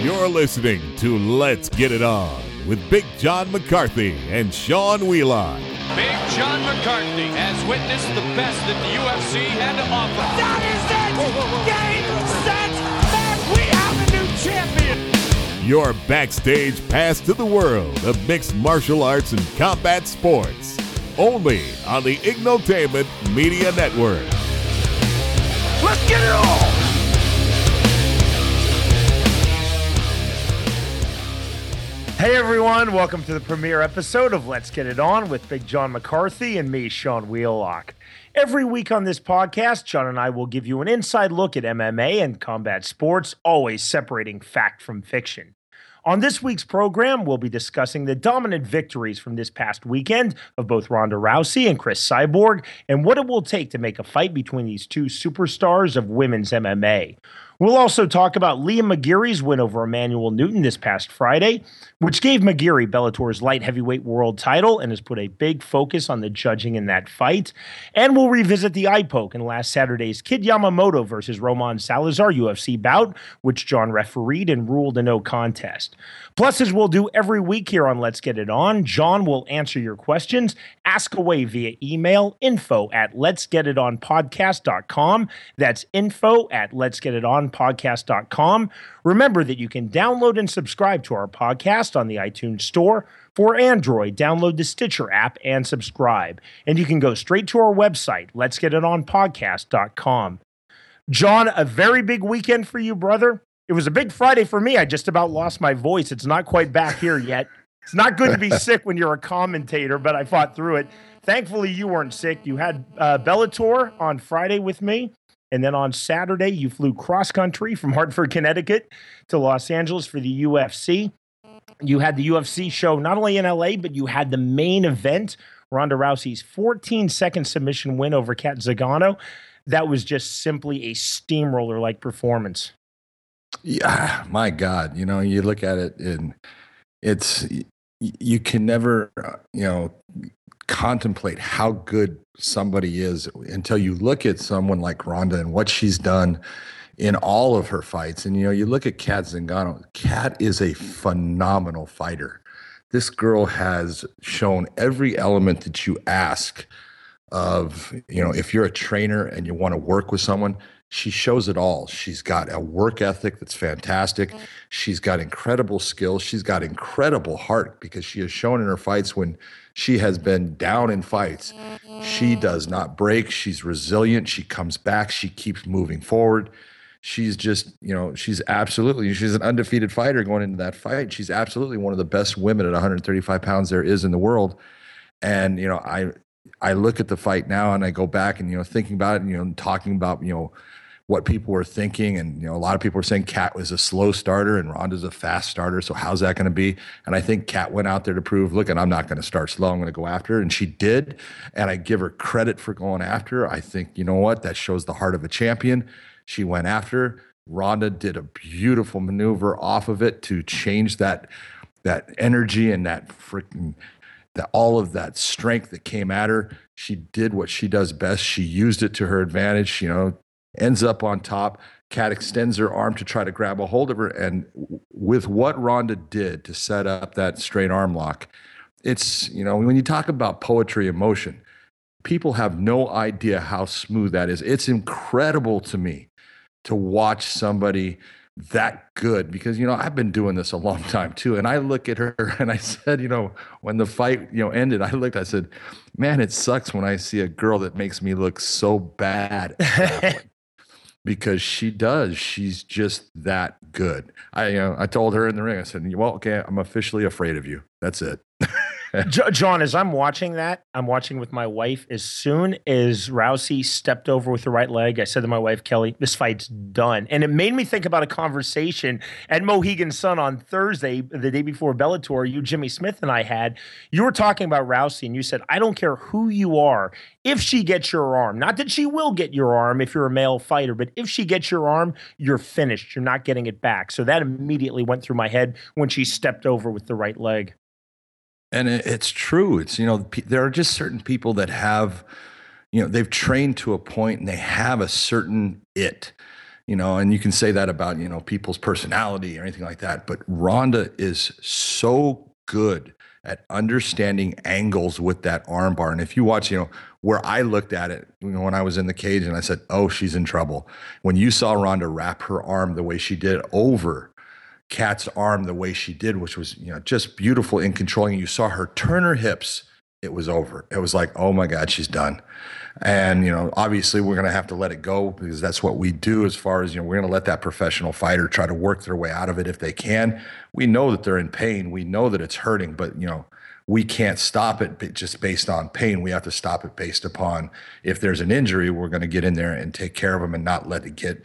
You're listening to Let's Get It On with Big John McCarthy and Sean Wheelock. Big John McCarthy has witnessed the best that the UFC had to offer. That is it! Game, set, match! We have a new champion! Your backstage pass to the world of mixed martial arts and combat sports. Only on the Ignotainment Media Network. Let's get it on! Hey everyone, welcome to the premiere episode of Let's Get It On with Big John McCarthy and me, Sean Wheelock. Every week on this podcast, John and I will give you an inside look at MMA and combat sports, always separating fact from fiction. On this week's program, we'll be discussing the dominant victories from this past weekend of both Ronda Rousey and Cris Cyborg, and what it will take to make a fight between these two superstars of women's MMA. We'll also talk about Liam Maguire's win over Emmanuel Newton this past Friday, which gave Maguire Bellator's light heavyweight world title and has put a big focus on the judging in that fight. And we'll revisit the eye poke in last Saturday's Kid Yamamoto versus Roman Salazar UFC bout, which John refereed and ruled a no contest. Plus, as we'll do every week here on Let's Get It On, John will answer your questions. Ask away via email, info@letsgetitonpodcast.com. That's info@letsgetitonpodcast.com. Remember that you can download and subscribe to our podcast on the iTunes Store. For Android, download the Stitcher app and subscribe. And you can go straight to our website, letsgetitonpodcast.com. John, a very big weekend for you, brother. It was a big Friday for me. I just about lost my voice. It's not quite back here yet. It's not good to be sick when you're a commentator, but I fought through it. Thankfully, you weren't sick. You had Bellator on Friday with me. And then on Saturday, you flew cross-country from Hartford, Connecticut to Los Angeles for the UFC. You had the UFC show not only in LA, but you had the main event, Ronda Rousey's 14-second submission win over Cat Zingano. That was just simply a steamroller-like performance. Yeah, my God. You know, you look at it and you can never, contemplate how good somebody is until you look at someone like Ronda and what she's done in all of her fights. And, you look at Cat Zingano. Cat is a phenomenal fighter. This girl has shown every element that you ask of, if you're a trainer and you want to work with someone, she shows it all. She's got a work ethic that's fantastic. She's got incredible skills. She's got incredible heart because she has shown in her fights when she has been down in fights, she does not break. She's resilient. She comes back. She keeps moving forward. She's just, she's an undefeated fighter going into that fight. She's absolutely one of the best women at 135 pounds there is in the world. And, I look at the fight now and I go back and, thinking about it and, talking about, what people were thinking. And, a lot of people were saying Cat was a slow starter and Ronda's a fast starter. So how's that going to be? And I think Cat went out there to prove, look, and I'm not going to start slow. I'm going to go after her. And she did. And I give her credit for going after her. I think, you know what? That shows the heart of a champion. She went after her. Ronda did a beautiful maneuver off of it to change that energy and all of that strength that came at her. She did what she does best. She used it to her advantage, ends up on top. Cat extends her arm to try to grab a hold of her. And with what Ronda did to set up that straight arm lock, it's, when you talk about poetry in motion, people have no idea how smooth that is. It's incredible to me to watch somebody that good because, I've been doing this a long time too. And I look at her and I said, when the fight, ended, I said, man, it sucks when I see a girl that makes me look so bad at grappling. Because she does. She's just that good. I told her in the ring, I said, well, okay, I'm officially afraid of you. That's it. John, as I'm watching that, I'm watching with my wife. As soon as Rousey stepped over with the right leg, I said to my wife, Kelly, this fight's done. And it made me think about a conversation at Mohegan Sun on Thursday, the day before Bellator, you, Jimmy Smith, and I had. You were talking about Rousey, and you said, I don't care who you are. If she gets your arm, not that she will get your arm if you're a male fighter, but if she gets your arm, you're finished. You're not getting it back. So that immediately went through my head when she stepped over with the right leg. And it's true. It's, there are just certain people that have, they've trained to a point and they have a certain it. and you can say that about, people's personality or anything like that. But Ronda is so good at understanding angles with that arm bar. And if you watch, where I looked at it, when I was in the cage and I said, oh, she's in trouble. When you saw Ronda wrap her arm the way she did over Kat's arm the way she did, which was, just beautiful in controlling. You saw her turn her hips, it was over. It was like, oh my God, she's done. And, obviously we're going to have to let it go because that's what we do as far as, we're going to let that professional fighter try to work their way out of it if they can. We know that they're in pain. We know that it's hurting, but, we can't stop it just based on pain. We have to stop it based upon if there's an injury, we're going to get in there and take care of them and not let it get,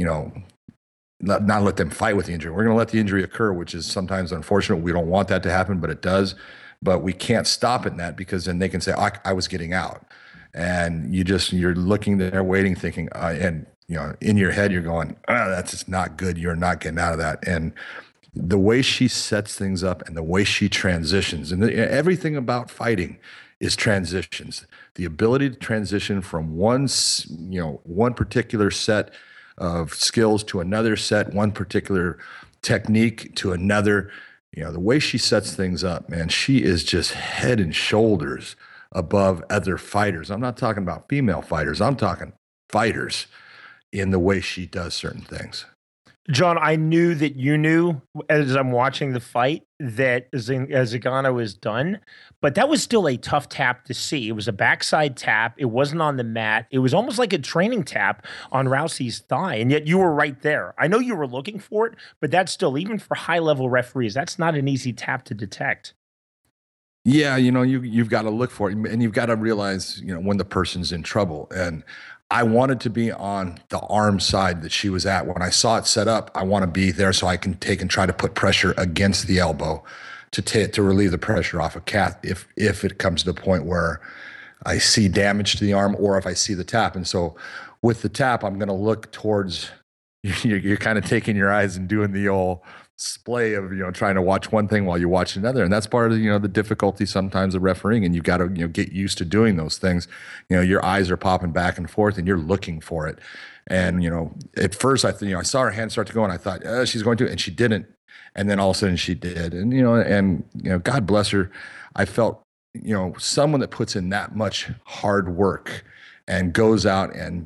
not let them fight with the injury. We're going to let the injury occur, which is sometimes unfortunate. We don't want that to happen, but it does. But we can't stop it in that because then they can say, I was getting out. And you're looking there waiting, thinking, and in your head, you're going, that's just not good. You're not getting out of that. And the way she sets things up and the way she transitions, and everything about fighting is transitions. The ability to transition from one particular set of skills to another set, one particular technique to another. The way she sets things up, man, she is just head and shoulders above other fighters. I'm not talking about female fighters. I'm talking fighters in the way she does certain things. John, I knew that you knew as I'm watching the fight that Zingano was done, but that was still a tough tap to see. It was a backside tap. It wasn't on the mat. It was almost like a training tap on Rousey's thigh, and yet you were right there. I know you were looking for it, but that's still, even for high-level referees, that's not an easy tap to detect. Yeah, you've got to look for it, and you've got to realize, when the person's in trouble. And I wanted to be on the arm side that she was at. When I saw it set up, I want to be there so I can take and try to put pressure against the elbow to relieve the pressure off of Kat if it comes to the point where I see damage to the arm or if I see the tap. And so with the tap, I'm going to look towards, you're kind of taking your eyes and doing the old splay of, trying to watch one thing while you watch another. And that's part of, the difficulty sometimes of refereeing. And you got to, get used to doing those things. Your eyes are popping back and forth and you're looking for it. And, at first I I saw her hand start to go and I thought, she's going to, and she didn't. And then all of a sudden she did. And, God bless her. I felt, someone that puts in that much hard work and goes out and,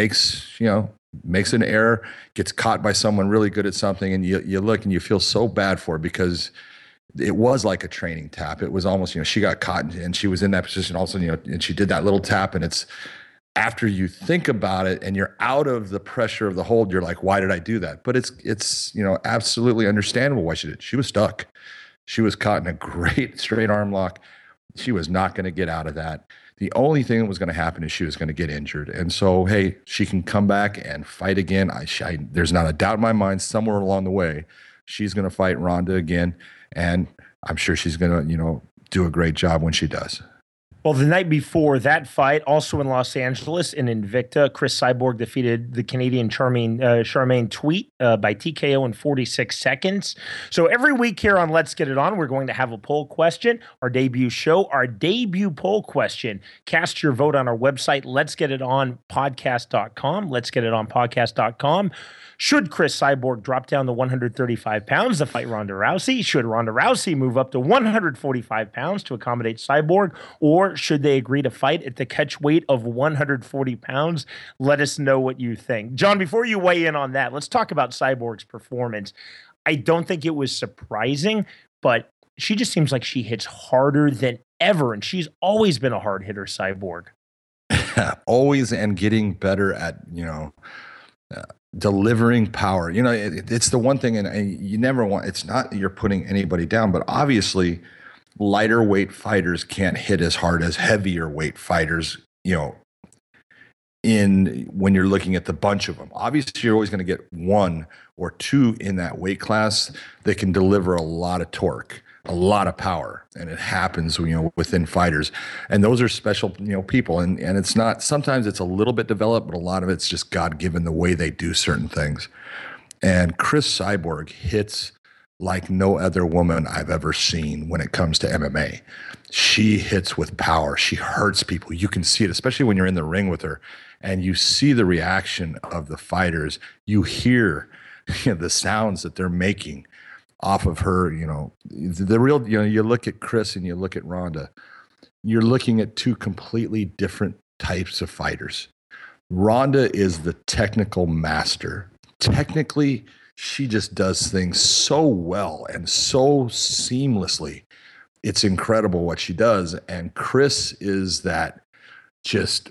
makes an error, gets caught by someone really good at something, and you look and you feel so bad for it because it was like a training tap. It was almost, she got caught and she was in that position also, and she did that little tap, and it's after you think about it and you're out of the pressure of the hold, you're like, why did I do that? But it's absolutely understandable why she did. She was stuck. She was caught in a great straight arm lock. She was not going to get out of that. The only thing that was going to happen is she was going to get injured. And so, hey, she can come back and fight again. There's not a doubt in my mind somewhere along the way, she's going to fight Ronda again. And I'm sure she's going to, do a great job when she does. Well, the night before that fight, also in Los Angeles in Invicta, Chris Cyborg defeated the Canadian Charmaine Tweet by TKO in 46 seconds. So every week here on Let's Get It On, we're going to have a poll question, our debut show, our debut poll question. Cast your vote on our website, letsgetitonpodcast.com, letsgetitonpodcast.com. Should Chris Cyborg drop down to 135 pounds to fight Ronda Rousey? Should Ronda Rousey move up to 145 pounds to accommodate Cyborg? Or should they agree to fight at the catch weight of 140 pounds? Let us know what you think. John, before you weigh in on that, let's talk about Cyborg's performance. I don't think it was surprising, but she just seems like she hits harder than ever, and she's always been a hard hitter, Cyborg. Always, and getting better at, delivering power. It's the one thing, and you never want, it's not that you're putting anybody down, but obviously lighter weight fighters can't hit as hard as heavier weight fighters, when you're looking at the bunch of them. Obviously, you're always going to get one or two in that weight class that can deliver a lot of torque, a lot of power, and it happens, within fighters. And those are special, people. And it's not, sometimes it's a little bit developed, but a lot of it's just God-given the way they do certain things. And Chris Cyborg hits like no other woman I've ever seen when it comes to MMA. She hits with power. She hurts people. You can see it, especially when you're in the ring with her. and you see the reaction of the fighters. You hear the sounds that they're making off of her. The real, you look at Chris and you look at Ronda, you're looking at two completely different types of fighters. Ronda is the technical master. Technically, she just does things so well and so seamlessly. It's incredible what she does. And Chris is that just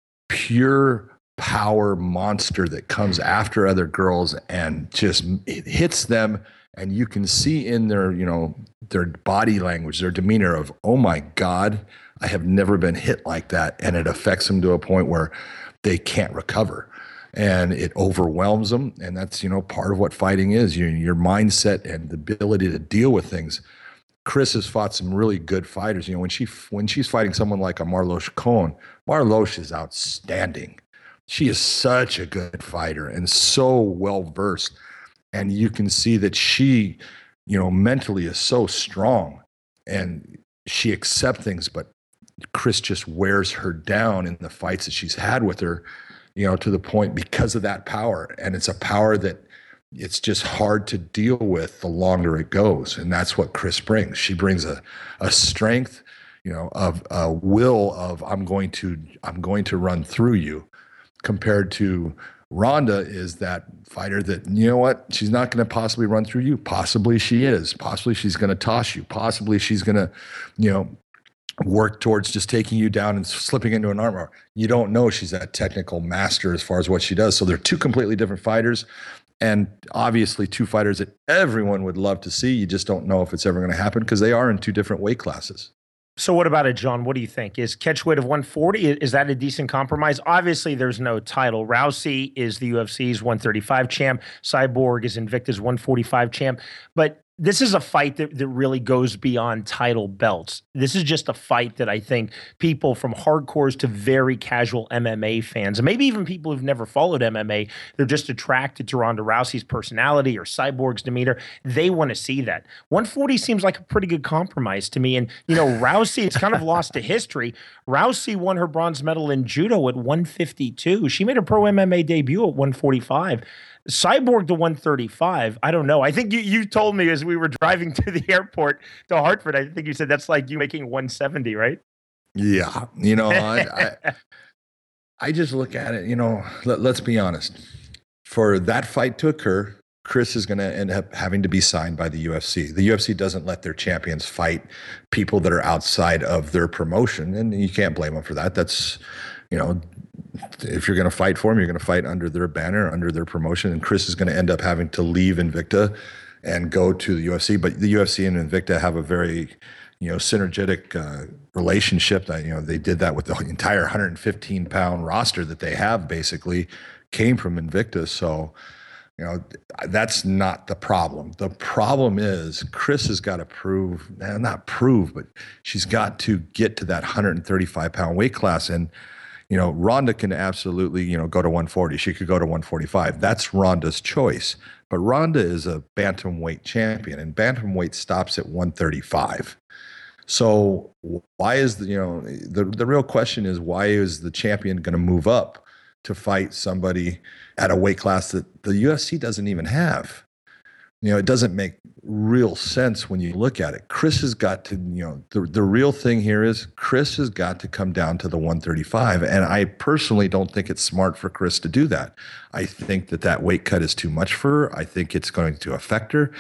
pure power monster that comes after other girls and just it hits them. And you can see in their, their body language, their demeanor of, oh my God, I have never been hit like that. And it affects them to a point where they can't recover. And it overwhelms them. And that's, part of what fighting is, your mindset and the ability to deal with things. Chris has fought some really good fighters. When she's fighting someone like a Marloes Cohn, Marloes is outstanding. She is such a good fighter and so well-versed. And you can see that she, mentally is so strong and she accepts things, but Chris just wears her down in the fights that she's had with her, to the point because of that power. And it's a power that it's just hard to deal with the longer it goes. And that's what Chris brings. She brings a strength, of a will of I'm going to run through you, compared to Ronda is that fighter that, she's not going to possibly run through you. Possibly she is. Possibly she's going to toss you. Possibly she's going to, work towards just taking you down and slipping into an armbar. You don't know she's that technical master as far as what she does. So they're two completely different fighters, and obviously two fighters that everyone would love to see. You just don't know if it's ever going to happen because they are in two different weight classes. So what about it, John? What do you think? Is catchweight of 140, is that a decent compromise? Obviously, there's no title. Rousey is the UFC's 135 champ. Cyborg is Invicta's 145 champ. But this is a fight that really goes beyond title belts. This is just a fight that I think people from hardcores to very casual MMA fans, and maybe even people who've never followed MMA, they're just attracted to Ronda Rousey's personality or Cyborg's demeanor. They want to see that. 140 seems like a pretty good compromise to me. And, Rousey, it's kind of lost to history. Rousey won her bronze medal in judo at 152. She made her pro MMA debut at 145. Cyborg to 135. I don't know. I think you told me as we were driving to the airport to Hartford, I think you said that's like you making 170, right? Yeah. I just look at it, let's be honest. For that fight to occur, Chris is going to end up having to be signed by the UFC. The UFC doesn't let their champions fight people that are outside of their promotion, and you can't blame them for that. That's, if you're going to fight for them, you're going to fight under their banner, under their promotion. And Chris is going to end up having to leave Invicta and go to the UFC. But the UFC and Invicta have a very, synergetic relationship. That they did that with the entire 115-pound roster that they have. Basically, came from Invicta. So, that's not the problem. The problem is Chris has got to not prove, but she's got to get to that 135-pound weight class. And Ronda can absolutely, go to 140. She could go to 145. That's Ronda's choice. But Ronda is a bantamweight champion, and bantamweight stops at 135. So why is the real question is, why is the champion going to move up to fight somebody at a weight class that the UFC doesn't even have? It doesn't make real sense when you look at it. Chris has got to, the real thing here is Chris has got to come down to the 135. And I personally don't think it's smart for Chris to do that. I think that weight cut is too much for her. I think it's going to affect her.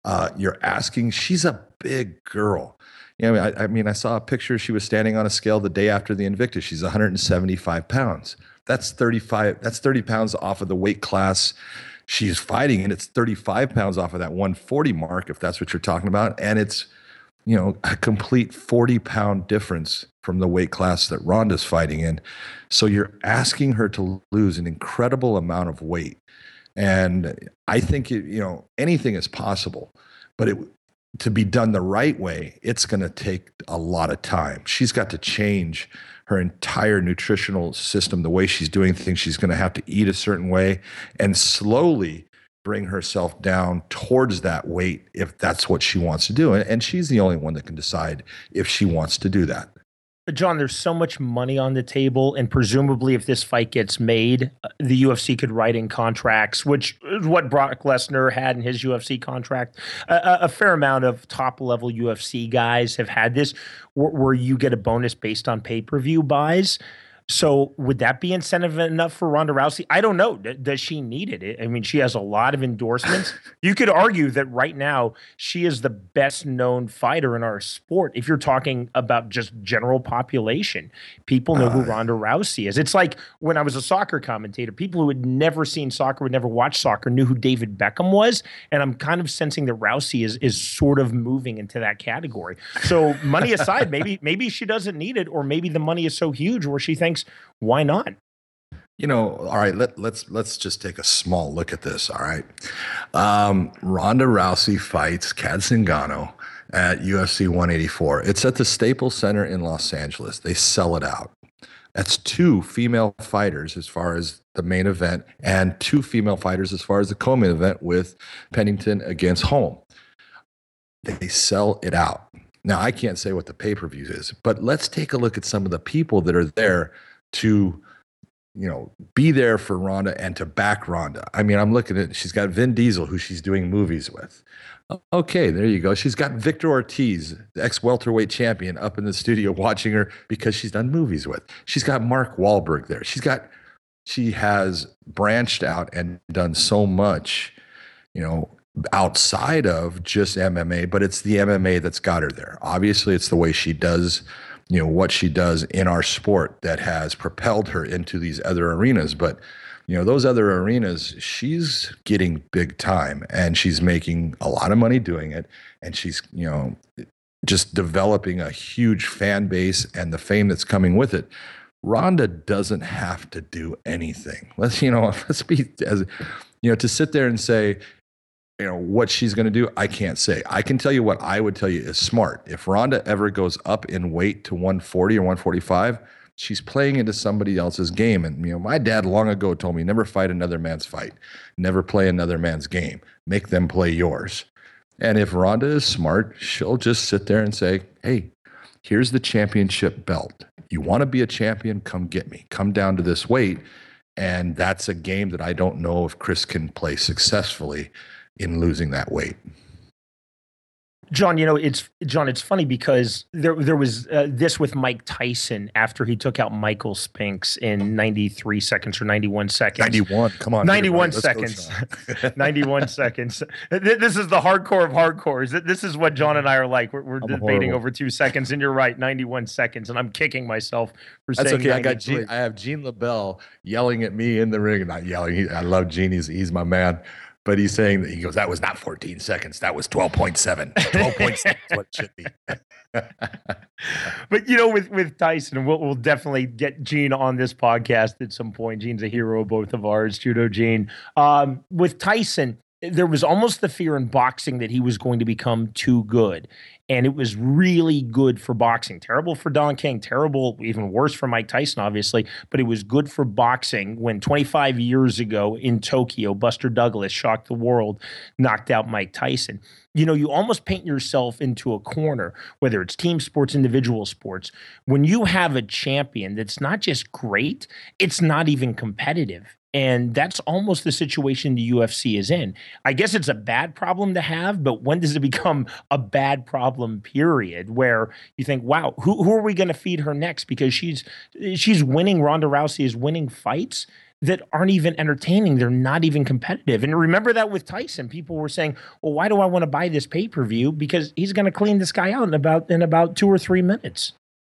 She's a big girl. I saw a picture. She was standing on a scale the day after the Invicta. She's 175 pounds. That's 30 pounds off of the weight class she's fighting, and it's 35 pounds off of that 140 mark, if that's what you're talking about. And it's, a complete 40-pound difference from the weight class that Ronda's fighting in. So you're asking her to lose an incredible amount of weight. And I think, anything is possible, but to be done the right way, it's going to take a lot of time. She's got to change her entire nutritional system, the way she's doing things. She's going to have to eat a certain way and slowly bring herself down towards that weight if that's what she wants to do. And she's the only one that can decide if she wants to do that. John, there's so much money on the table, and presumably, if this fight gets made, the UFC could write in contracts, which is what Brock Lesnar had in his UFC contract. A fair amount of top-level UFC guys have had this, where you get a bonus based on pay-per-view buys. So would that be incentive enough for Ronda Rousey? I don't know. Does she need it? I mean, she has a lot of endorsements. You could argue that right now she is the best known fighter in our sport. If you're talking about just general population, people know who Ronda Rousey is. It's like when I was a soccer commentator, people who had never seen soccer, would never watch soccer, knew who David Beckham was. And I'm kind of sensing that Rousey is sort of moving into that category. So money aside, maybe she doesn't need it, or maybe the money is so huge where she thinks, why not? All right, let's just take a small look at this. All right. Ronda Rousey fights Kat Zingano at UFC 184. It's at the Staples Center in Los Angeles. They sell it out. That's 2 female fighters as far as the main event, and 2 female fighters as far as the co-main event with Pennington against Holm. They sell it out. Now, I can't say what the pay-per-view is, but let's take a look at some of the people that are there to, be there for Ronda and to back Ronda. I mean, I'm looking at, she's got Vin Diesel, who she's doing movies with. Okay, there you go. She's got Victor Ortiz, the ex-welterweight champion, up in the studio watching her because she's done movies with. She's got Mark Wahlberg there. She has branched out and done so much, outside of just MMA, but it's the MMA that's got her there. Obviously, it's the way she does, what she does in our sport that has propelled her into these other arenas. But, those other arenas, she's getting big time and she's making a lot of money doing it. And she's, just developing a huge fan base and the fame that's coming with it. Ronda doesn't have to do anything. Let's be to sit there and say, what she's going to do, I can't say. I can tell you what I would tell you is smart. If Ronda ever goes up in weight to 140 or 145, she's playing into somebody else's game. And, my dad long ago told me, never fight another man's fight. Never play another man's game. Make them play yours. And if Ronda is smart, she'll just sit there and say, hey, here's the championship belt. You want to be a champion? Come get me. Come down to this weight. And that's a game that I don't know if Chris can play successfully in losing that weight. John, it's funny because there was this with Mike Tyson after he took out Michael Spinks in 93 seconds or 91 seconds. 91, come on. 91 seconds. 91 seconds. This is the hardcore of hardcores. This is what John and I are like. We're debating over 2 seconds, and you're right, 91 seconds, and I'm kicking myself for That's saying okay. I have Gene LaBelle yelling at me in the ring. Not yelling. I love Gene. He's my man. But he's saying that, he goes, that was not 14 seconds. That was 12.7. 12.7 is what it should be. But, with Tyson, we'll definitely get Gene on this podcast at some point. Gene's a hero, both of ours, Judo Gene. With Tyson, there was almost the fear in boxing that he was going to become too good. And it was really good for boxing. Terrible for Don King. Terrible, even worse for Mike Tyson, obviously. But it was good for boxing when 25 years ago in Tokyo, Buster Douglas shocked the world, knocked out Mike Tyson. You almost paint yourself into a corner, whether it's team sports, individual sports. When you have a champion that's not just great, it's not even competitive. And that's almost the situation the UFC is in. I guess it's a bad problem to have, but when does it become a bad problem, period, where you think, wow, who are we going to feed her next? Because she's winning, Ronda Rousey is winning fights that aren't even entertaining. They're not even competitive. And remember that with Tyson, people were saying, well, why do I want to buy this pay-per-view? Because he's going to clean this guy out in about 2 or 3 minutes.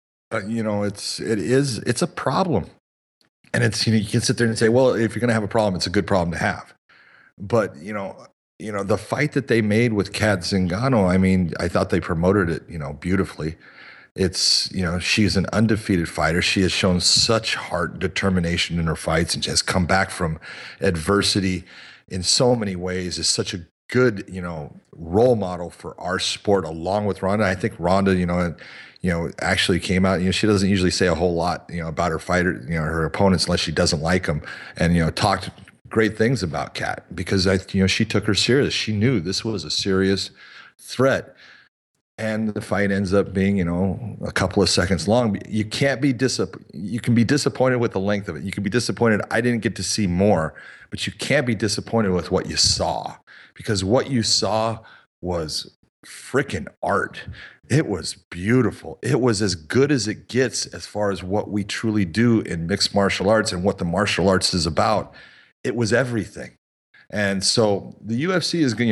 It's a problem. And it's, you can sit there and say, well, if you're going to have a problem, it's a good problem to have. But, the fight that they made with Kat Zingano, I mean, I thought they promoted it, beautifully. It's, she's an undefeated fighter. She has shown such heart, determination in her fights, and has come back from adversity in so many ways. Is such a good, role model for our sport, along with Ronda. I think Ronda, actually came out, she doesn't usually say a whole lot, about her fighter, her opponents, unless she doesn't like them, and, talked great things about Kat because she took her serious. She knew this was a serious threat. and the fight ends up being, a couple of seconds long. You can't be you can be disappointed with the length of it. You can be disappointed I didn't get to see more, but you can't be disappointed with what you saw, because what you saw was freaking art. It was beautiful. It was as good as it gets as far as what we truly do in mixed martial arts and what the martial arts is about. It was everything. And so the UFC is,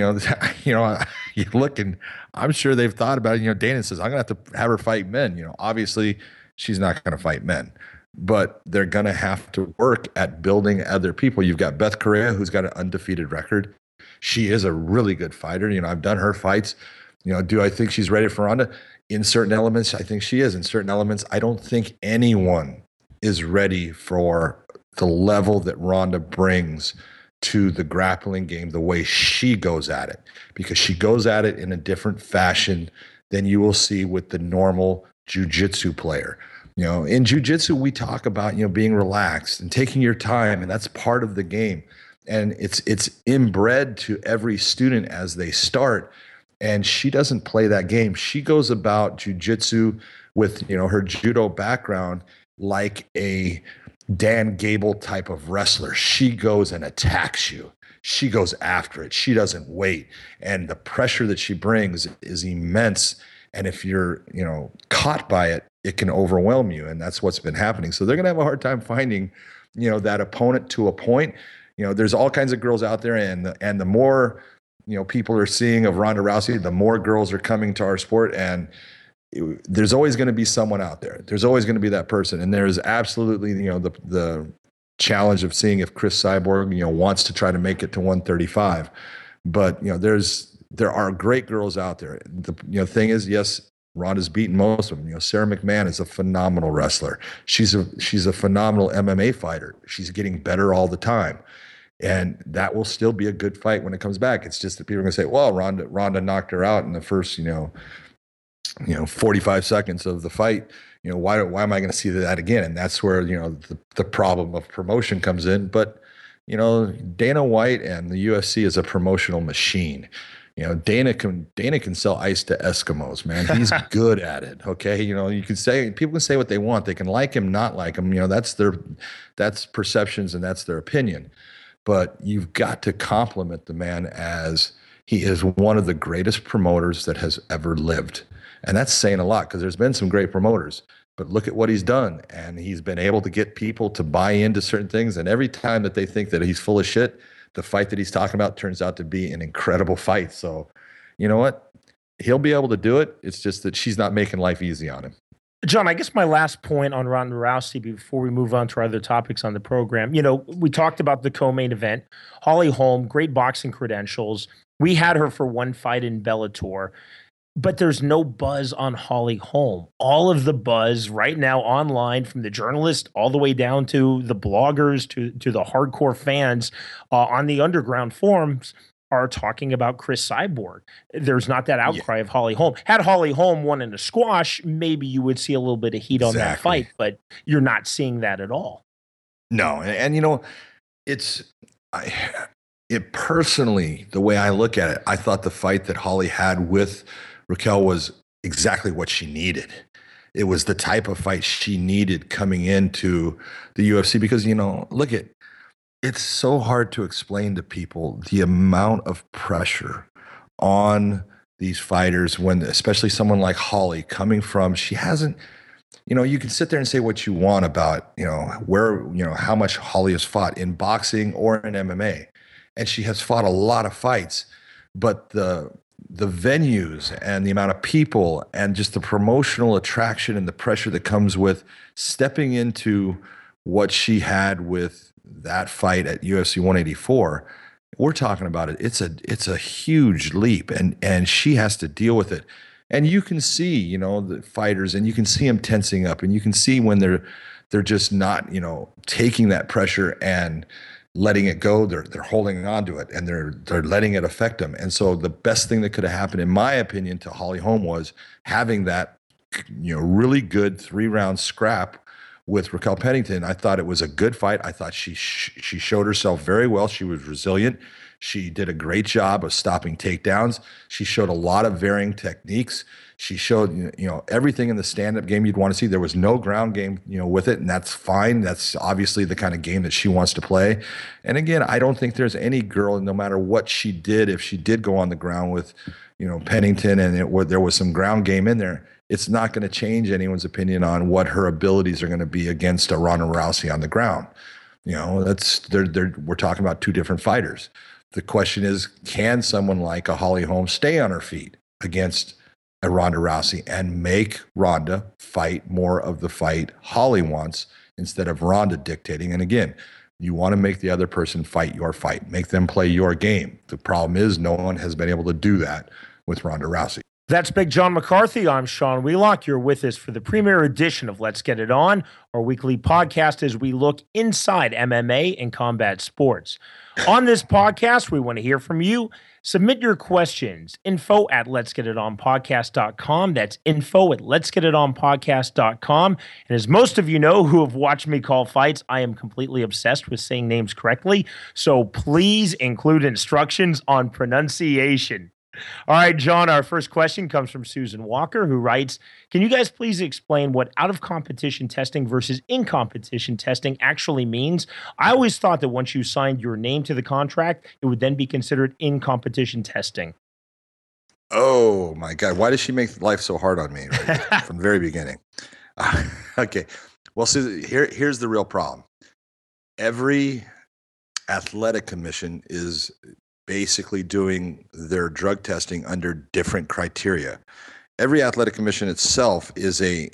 you look, and I'm sure they've thought about it. Dana says, I'm going to have her fight men. Obviously she's not going to fight men, but they're going to have to work at building other people. You've got Beth Correa, who's got an undefeated record. She is a really good fighter. I've done her fights. Do I think she's ready for Ronda? In certain elements, I think she is. In certain elements, I don't think anyone is ready for the level that Ronda brings to the grappling game, the way she goes at it, because she goes at it in a different fashion than you will see with the normal jiu-jitsu player. In jiu-jitsu, we talk about, being relaxed and taking your time, and that's part of the game. And it's inbred to every student as they start. And she doesn't play that game. She goes about jiu-jitsu with, her judo background like a Dan Gable type of wrestler. She goes and attacks you. She goes after it. She doesn't wait. And the pressure that she brings is immense. And if you're, caught by it, it can overwhelm you. And that's what's been happening. So they're going to have a hard time finding, that opponent to a point. There's all kinds of girls out there, and the more, people are seeing of Ronda Rousey, the more girls are coming to our sport, and there's always going to be someone out there. There's always going to be that person. And there's absolutely, the challenge of seeing if Chris Cyborg, wants to try to make it to 135. But, there are great girls out there. The thing is, yes, Ronda's beaten most of them. Sarah McMahon is a phenomenal wrestler. She's a phenomenal MMA fighter. She's getting better all the time. And that will still be a good fight when it comes back. It's just that people are going to say, well, Ronda knocked her out in the first, 45 seconds of the fight. Why am I going to see that again? And that's where, the problem of promotion comes in. But, Dana White and the UFC is a promotional machine. Dana can sell ice to Eskimos, man. He's good at it. Okay. People can say what they want. They can like him, not like him. That's perceptions, and that's their opinion. But you've got to compliment the man, as he is one of the greatest promoters that has ever lived. And that's saying a lot, because there's been some great promoters, but look at what he's done. And he's been able to get people to buy into certain things. And every time that they think that he's full of shit, the fight that he's talking about turns out to be an incredible fight. So, you know what? He'll be able to do it. It's just that she's not making life easy on him. John, I guess my last point on Ronda Rousey before we move on to our other topics on the program, we talked about the co-main event. Holly Holm, great boxing credentials. We had her for one fight in Bellator, but there's no buzz on Holly Holm. All of the buzz right now online, from the journalists all the way down to the bloggers to the hardcore fans on the underground forums, are talking about Chris Cyborg. There's not that outcry of Holly Holm. Had Holly Holm won in a squash, maybe you would see a little bit of heat on that fight, but you're not seeing that at all. No. And it personally, the way I look at it, I thought the fight that Holly had with Raquel was exactly what she needed. It was the type of fight she needed coming into the UFC, because, it's so hard to explain to people the amount of pressure on these fighters when, especially someone like Holly, coming from, she hasn't, you can sit there and say what you want about, how much Holly has fought in boxing or in MMA. And she has fought a lot of fights, but the venues and the amount of people and just the promotional attraction and the pressure that comes with stepping into what she had with that fight at UFC 184, we're talking about it. It's a huge leap, and she has to deal with it. And you can see, the fighters, and you can see them tensing up, and you can see when they're just not, taking that pressure and letting it go. They're holding on to it, and they're letting it affect them. And so the best thing that could have happened, in my opinion, to Holly Holm was having that, really good 3-round scrap with Raquel Pennington. I thought it was a good fight. I thought she showed herself very well. She was resilient. She did a great job of stopping takedowns. She showed a lot of varying techniques. She showed, everything in the stand-up game you'd want to see. There was no ground game, with it, and that's fine. That's obviously the kind of game that she wants to play. And again, I don't think there's any girl, no matter what she did, if she did go on the ground with, Pennington, and there was some ground game in there, it's not going to change anyone's opinion on what her abilities are going to be against a Ronda Rousey on the ground. We're talking about two different fighters. The question is, can someone like a Holly Holm stay on her feet against a Ronda Rousey and make Ronda fight more of the fight Holly wants instead of Ronda dictating? And again, you want to make the other person fight your fight, make them play your game. The problem is no one has been able to do that with Ronda Rousey. That's Big John McCarthy. I'm Sean Wheelock. You're with us for the premiere edition of Let's Get It On, our weekly podcast as we look inside MMA and combat sports. On this podcast, we want to hear from you. Submit your questions. info@letsgetitonpodcast.com. That's info@letsgetitonpodcast.com. And as most of you know who have watched me call fights, I am completely obsessed with saying names correctly. So please include instructions on pronunciation. All right, John, our first question comes from Susan Walker, who writes, can you guys please explain what out-of-competition testing versus in-competition testing actually means? I always thought that once you signed your name to the contract, it would then be considered in-competition testing. Oh, my God. Why does she make life so hard on me from the very beginning? Okay. Well, Susan, here's the real problem. Every athletic commission is basically doing their drug testing under different criteria. Every athletic commission itself is a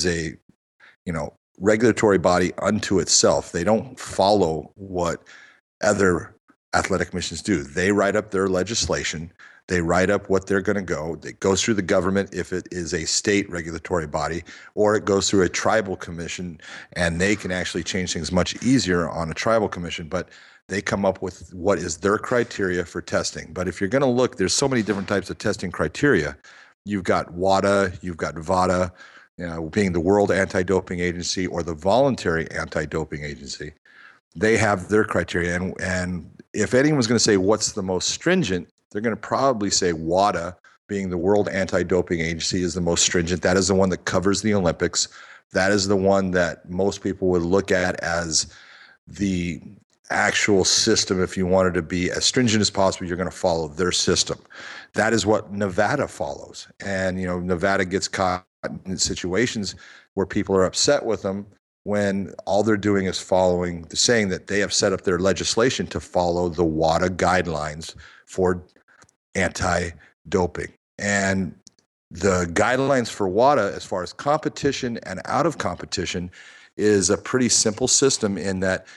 regulatory body unto itself. They don't follow what other athletic commissions do. They write up their legislation. They write up what they're going to go. It goes through the government if it is a state regulatory body, or it goes through a tribal commission, and they can actually change things much easier on a tribal commission. But they come up with what is their criteria for testing. But if you're going to look, there's so many different types of testing criteria. You've got WADA, you've got VADA, being the World Anti-Doping Agency or the Voluntary Anti-Doping Agency. They have their criteria. And if anyone's going to say what's the most stringent, they're going to probably say WADA, being the World Anti-Doping Agency, is the most stringent. That is the one that covers the Olympics. That is the one that most people would look at as the actual system. If you wanted to be as stringent as possible, you're going to follow their system. That is what Nevada follows. And, Nevada gets caught in situations where people are upset with them when all they're doing is saying that they have set up their legislation to follow the WADA guidelines for anti-doping. And the guidelines for WADA, as far as competition and out of competition, is a pretty simple system in that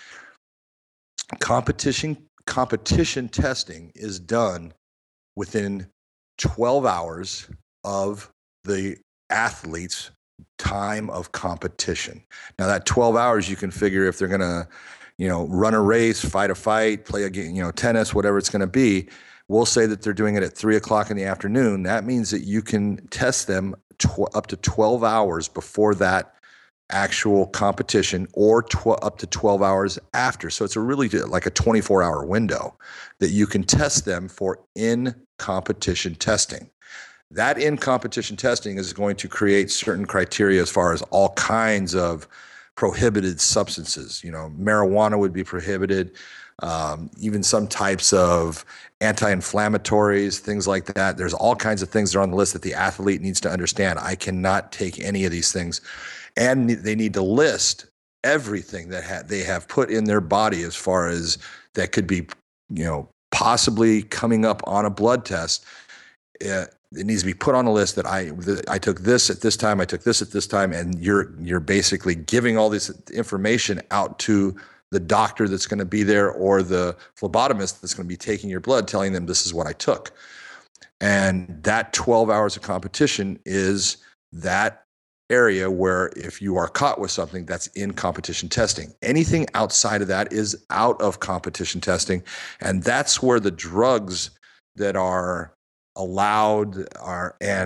competition testing is done within 12 hours of the athlete's time of competition. Now that 12 hours, you can figure if they're going to, run a race, fight a fight, play a game, tennis, whatever it's going to be. We'll say that they're doing it at 3:00 in the afternoon. That means that you can test them up to 12 hours before that actual competition, or up to 12 hours after. So it's really like a 24-hour window that you can test them for in-competition testing. That in-competition testing is going to create certain criteria as far as all kinds of prohibited substances. Marijuana would be prohibited, even some types of anti-inflammatories, things like that. There's all kinds of things that are on the list that the athlete needs to understand. I cannot take any of these things. And they need to list everything that they have put in their body as far as that could be, possibly coming up on a blood test. It needs to be put on a list that I took this at this time, I took this at this time, and you're basically giving all this information out to the doctor that's going to be there, or the phlebotomist that's going to be taking your blood, telling them this is what I took. And that 12 hours of competition is that area where if you are caught with something, that's in competition testing. Anything outside of that is out of competition testing. And that's where the drugs that are allowed and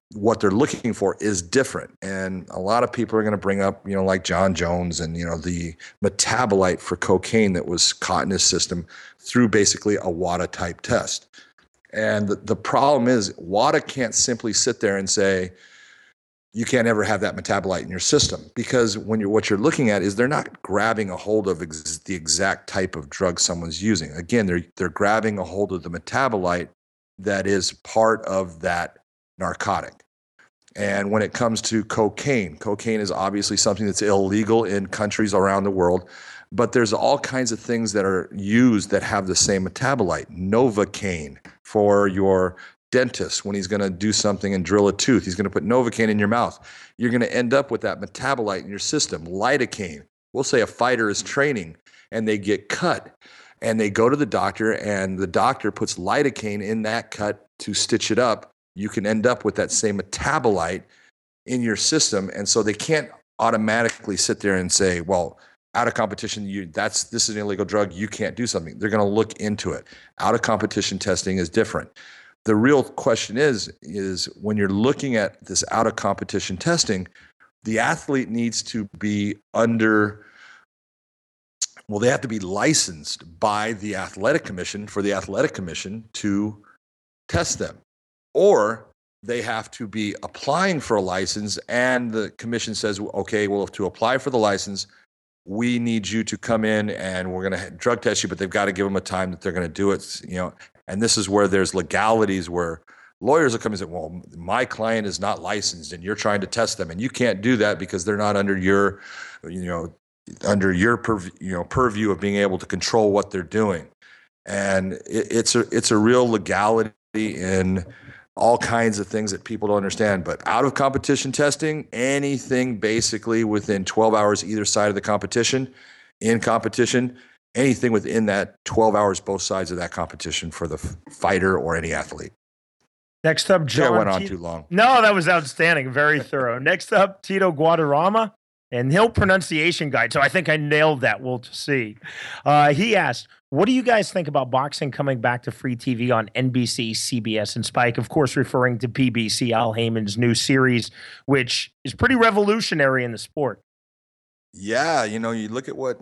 what they're looking for is different. And a lot of people are going to bring up, like John Jones and, the metabolite for cocaine that was caught in his system through basically a WADA type test. And the problem is WADA can't simply sit there and say, you can't ever have that metabolite in your system, because what you're looking at is they're not grabbing a hold of the exact type of drug someone's using. Again, they're grabbing a hold of the metabolite that is part of that narcotic. And when it comes to cocaine is obviously something that's illegal in countries around the world, but there's all kinds of things that are used that have the same metabolite. Novocaine for your dentist, when he's going to do something and drill a tooth, he's going to put Novocaine in your mouth. You're going to end up with that metabolite in your system. Lidocaine. We'll say a fighter is training and they get cut and they go to the doctor and the doctor puts lidocaine in that cut to stitch it up. You can end up with that same metabolite in your system. And so they can't automatically sit there and say, well, out of competition, this is an illegal drug, you can't do something. They're going to look into it. Out of competition testing is different. The real question is when you're looking at this out of competition testing, the athlete needs to be they have to be licensed by the athletic commission for the athletic commission to test them. Or they have to be applying for a license and the commission says, okay, well, to apply for the license, we need you to come in and we're going to drug test you, but they've got to give them a time that they're going to do it, and this is where there's legalities where lawyers will come and say, well, my client is not licensed and you're trying to test them and you can't do that because they're not under your, purview of being able to control what they're doing. And it's a real legality in all kinds of things that people don't understand. But out of competition testing, anything basically within 12 hours either side of the competition, in competition, anything within that 12 hours, both sides of that competition for the fighter or any athlete. Next up, John. I went on too long. No, that was outstanding. Very thorough. Next up, Tito Guadarrama, and he'll pronunciation guide. So I think I nailed that. We'll see. He asked, what do you guys think about boxing coming back to free TV on NBC, CBS, and Spike? Of course, referring to PBC, Al Heyman's new series, which is pretty revolutionary in the sport. Yeah, you look at what,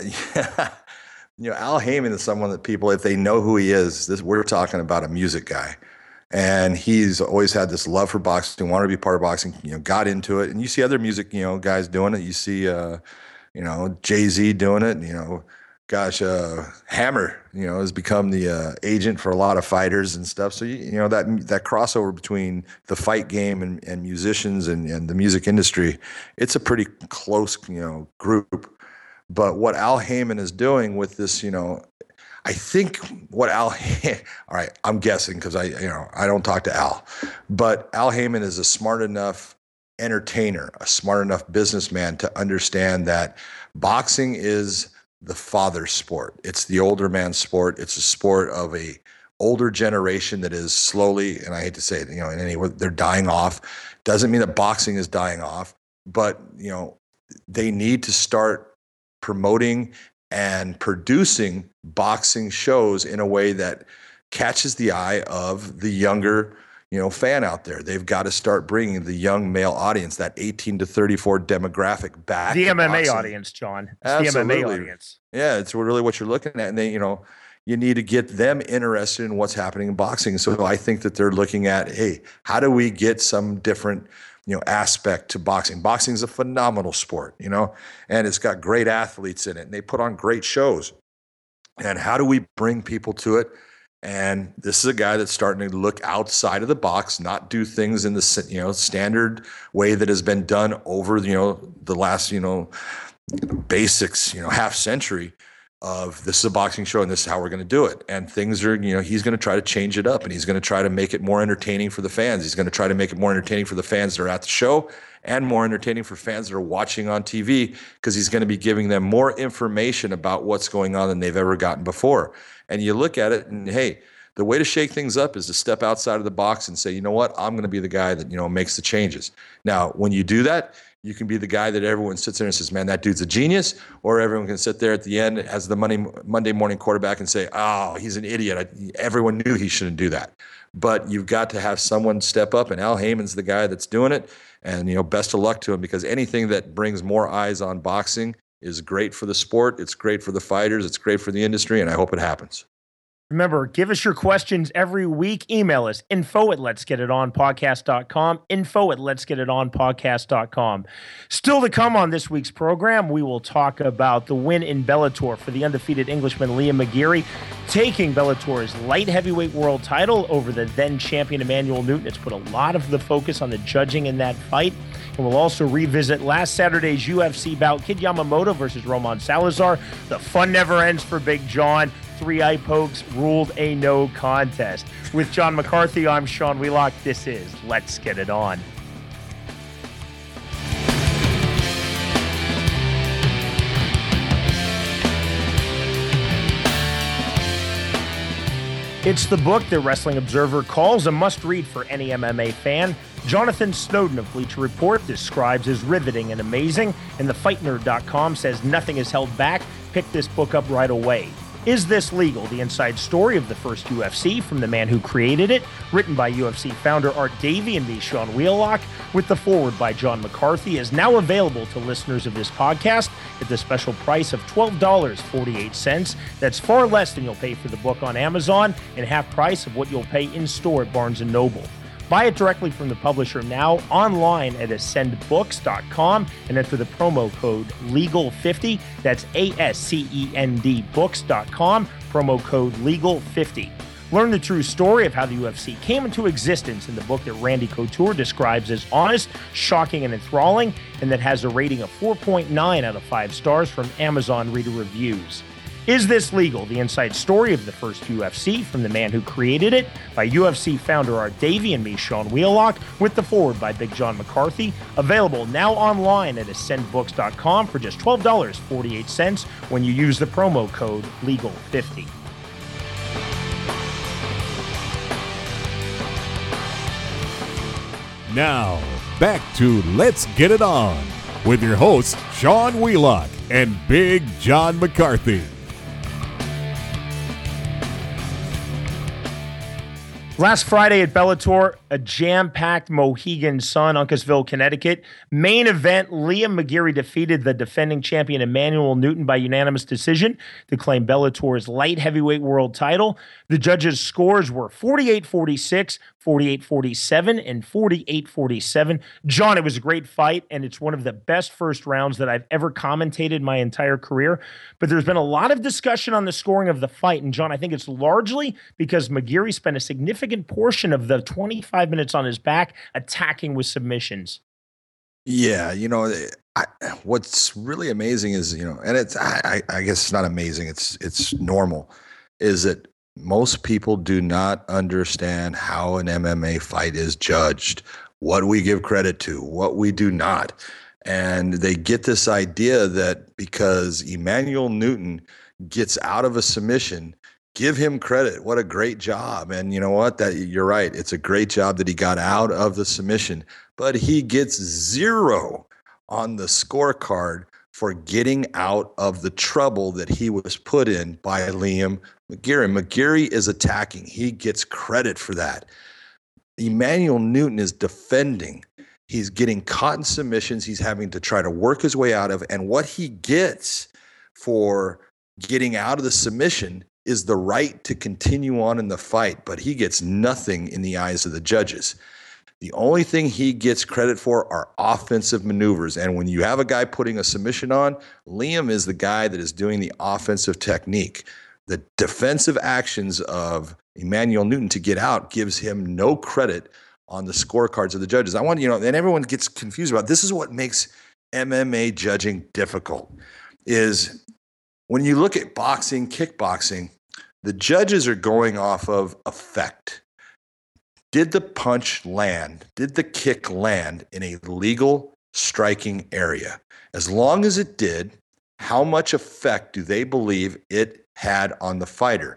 Al Heyman is someone that people, if they know who he is, we're talking about a music guy. And he's always had this love for boxing, wanted to be part of boxing, got into it. And you see other music, guys doing it. You see, Jay-Z doing it. Hammer, has become the agent for a lot of fighters and stuff. So, that crossover between the fight game and musicians and the music industry, it's a pretty close, group. But what Al Heyman is doing with this, I think what all right, I'm guessing because I don't talk to Al, but Al Heyman is a smart enough entertainer, a smart enough businessman to understand that boxing is the father's sport. It's the older man's sport. It's a sport of a older generation that is slowly, and I hate to say it, in any way, they're dying off. Doesn't mean that boxing is dying off, but they need to start promoting and producing boxing shows in a way that catches the eye of the younger, fan out there. They've got to start bringing the young male audience, that 18 to 34 demographic back. The MMA audience, John. It's the MMA audience. Yeah, it's really what you're looking at. And they, you need to get them interested in what's happening in boxing. So I think that they're looking at, hey, how do we get some different aspect to boxing? Boxing is a phenomenal sport, and it's got great athletes in it and they put on great shows. And how do we bring people to it? And this is a guy that's starting to look outside of the box, not do things in the, standard way that has been done over, the last, basics, half century of this is a boxing show and this is how we're going to do it. And things are, he's going to try to change it up and he's going to try to make it more entertaining for the fans. He's going to try to make it more entertaining for the fans that are at the show and more entertaining for fans that are watching on TV, because he's going to be giving them more information about what's going on than they've ever gotten before. And you look at it and, hey, the way to shake things up is to step outside of the box and say, you know what, I'm going to be the guy that, makes the changes. Now, when you do that, you can be the guy that everyone sits there and says, man, that dude's a genius. Or everyone can sit there at the end as the Monday morning quarterback and say, oh, he's an idiot. Everyone knew he shouldn't do that. But you've got to have someone step up, and Al Heyman's the guy that's doing it. And, best of luck to him, because anything that brings more eyes on boxing is great for the sport. It's great for the fighters. It's great for the industry, and I hope it happens. Remember, give us your questions every week. Email us, info@letsgetitonpodcast.com, info@letsgetitonpodcast.com. Still to come on this week's program, we will talk about the win in Bellator for the undefeated Englishman Liam McGeary, taking Bellator's light heavyweight world title over the then champion Emmanuel Newton. It's put a lot of the focus on the judging in that fight. And we'll also revisit last Saturday's UFC bout, Kid Yamamoto versus Roman Salazar. The fun never ends for Big John. 3 eye pokes ruled a no contest. With John McCarthy, I'm Sean Wheelock. This is Let's Get It On. It's the book that Wrestling Observer calls a must-read for any MMA fan. Jonathan Snowden of Bleacher Report describes as riveting and amazing, and TheFightNerd.com says nothing is held back. Pick this book up right away. Is This Legal? The inside story of the first UFC from the man who created it, written by UFC founder Art Davie and me, Sean Wheelock, with the foreword by John McCarthy, is now available to listeners of this podcast at the special price of $12.48. That's far less than you'll pay for the book on Amazon and half price of what you'll pay in store at Barnes & Noble. Buy it directly from the publisher now online at ascendbooks.com and enter the promo code LEGAL50. That's ASCEND books.com, promo code LEGAL50. Learn the true story of how the UFC came into existence in the book that Randy Couture describes as honest, shocking, and enthralling, and that has a rating of 4.9 out of 5 stars from Amazon Reader Reviews. Is This Legal? The inside story of the first UFC from the man who created it, by UFC founder Art Davie and me, Sean Wheelock, with the foreword by Big John McCarthy. Available now online at ascendbooks.com for just $12.48 when you use the promo code LEGAL50. Now, back to Let's Get It On with your hosts, Sean Wheelock and Big John McCarthy. Last Friday at Bellator, a jam-packed Mohegan Sun, Uncasville, Connecticut. Main event, Liam McGeary defeated the defending champion Emmanuel Newton by unanimous decision to claim Bellator's light heavyweight world title. The judges' scores were 48-46, 48-47, and 48-47. John, it was a great fight, and it's one of the best first rounds that I've ever commentated my entire career. But there's been a lot of discussion on the scoring of the fight, and John, I think it's largely because McGeary spent a significant portion of the 25 minutes on his back attacking with submissions. Yeah, what's really amazing is, and it's I guess it's not amazing, it's normal, is that most people do not understand how an MMA fight is judged, what we give credit to, what we do not. And they get this idea that because Emmanuel Newton gets out of a submission, give him credit. What a great job. And you know what? That you're right. It's a great job that he got out of the submission, but he gets 0 on the scorecard for getting out of the trouble that he was put in by Liam McGeary. McGeary is attacking. He gets credit for that. Emmanuel Newton is defending. He's getting caught in submissions. He's having to try to work his way out of, and what he gets for getting out of the submission is the right to continue on in the fight, but he gets nothing in the eyes of the judges. The only thing he gets credit for are offensive maneuvers. And when you have a guy putting a submission on, Liam is the guy that is doing the offensive technique. The defensive actions of Emmanuel Newton to get out gives him no credit on the scorecards of the judges. I want, and everyone gets confused about this is what makes MMA judging difficult, is when you look at boxing, kickboxing, the judges are going off of effect. Did the punch land? Did the kick land in a legal striking area? As long as it did, how much effect do they believe it had on the fighter?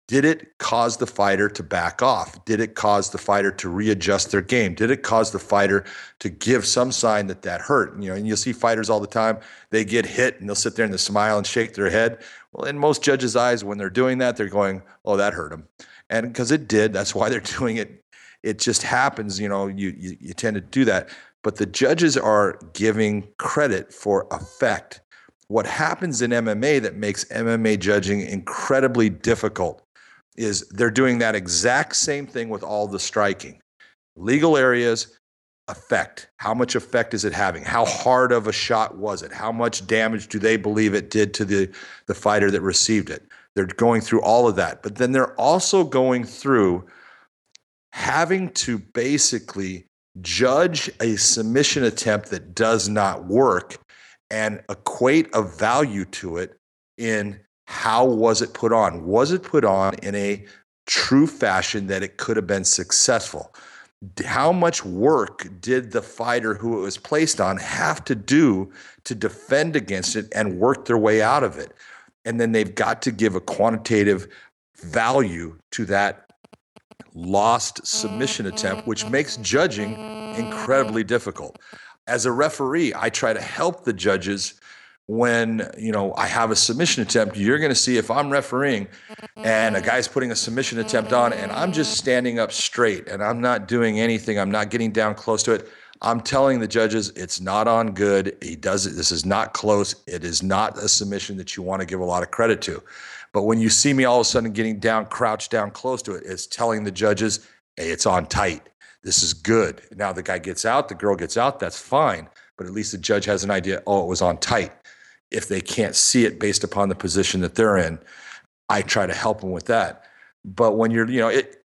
Did it cause the fighter to back off? Did it cause the fighter to readjust their game? Did it cause the fighter to give some sign that hurt? And you'll see fighters all the time, they get hit and they'll sit there and they smile and shake their head. Well, in most judges' eyes, when they're doing that, they're going, oh, that hurt them. And because it did, that's why they're doing it. It just happens, you tend to do that. But the judges are giving credit for effect. What happens in MMA that makes MMA judging incredibly difficult is they're doing that exact same thing with all the striking. Legal areas, effect. How much effect is it having? How hard of a shot was it? How much damage do they believe it did to the fighter that received it? They're going through all of that. But then they're also going through having to basically judge a submission attempt that does not work and equate a value to it in how was it put on? Was it put on in a true fashion that it could have been successful? How much work did the fighter who it was placed on have to do to defend against it and work their way out of it? And then they've got to give a quantitative value to that lost submission attempt, which makes judging incredibly difficult. As a referee, I try to help the judges when, I have a submission attempt. You're going to see if I'm refereeing and a guy's putting a submission attempt on and I'm just standing up straight and I'm not doing anything. I'm not getting down close to it. I'm telling the judges it's not on good. He does it. This is not close. It is not a submission that you want to give a lot of credit to. But when you see me all of a sudden getting down, crouched down close to it, it's telling the judges, hey, it's on tight. This is good. Now the guy gets out, the girl gets out, that's fine. But at least the judge has an idea, oh, it was on tight. If they can't see it based upon the position that they're in, I try to help them with that. But when you're,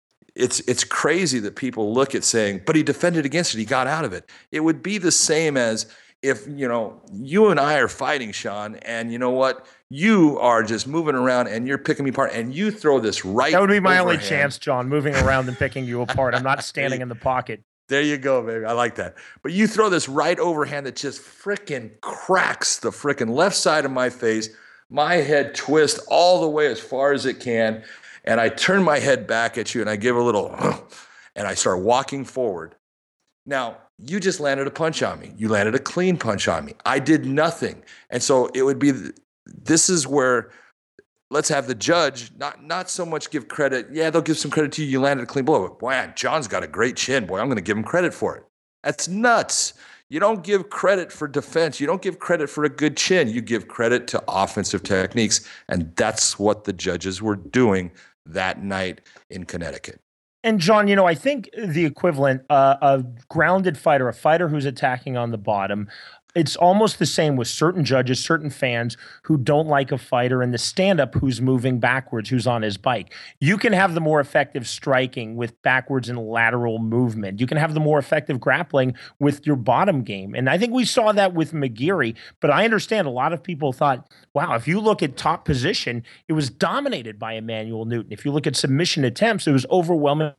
it's crazy that people look at saying, but he defended against it, he got out of it. It would be the same as if, you and I are fighting, Sean, and you know what? You are just moving around and you're picking me apart and you throw this right. That would be my overhand. only chance, John, moving around and picking you apart. I'm not standing in the pocket. There you go, baby. I like that. But you throw this right overhand that just freaking cracks the freaking left side of my face. My head twists all the way as far as it can. And I turn my head back at you and I give a little, and I start walking forward. Now, you just landed a punch on me. You landed a clean punch on me. I did nothing. And so it would be, this is where, let's have the judge not so much give credit. Yeah, they'll give some credit to you. You landed a clean blow. But boy, John's got a great chin. Boy, I'm going to give him credit for it. That's nuts. You don't give credit for defense. You don't give credit for a good chin. You give credit to offensive techniques. And that's what the judges were doing that night in Connecticut. And John, I think the equivalent, a grounded fighter, a fighter who's attacking on the bottom, it's almost the same with certain judges, certain fans who don't like a fighter and the stand-up who's moving backwards, who's on his bike. You can have the more effective striking with backwards and lateral movement. You can have the more effective grappling with your bottom game. And I think we saw that with McGeary, but I understand a lot of people thought, wow, if you look at top position, it was dominated by Emmanuel Newton. If you look at submission attempts, it was overwhelmingly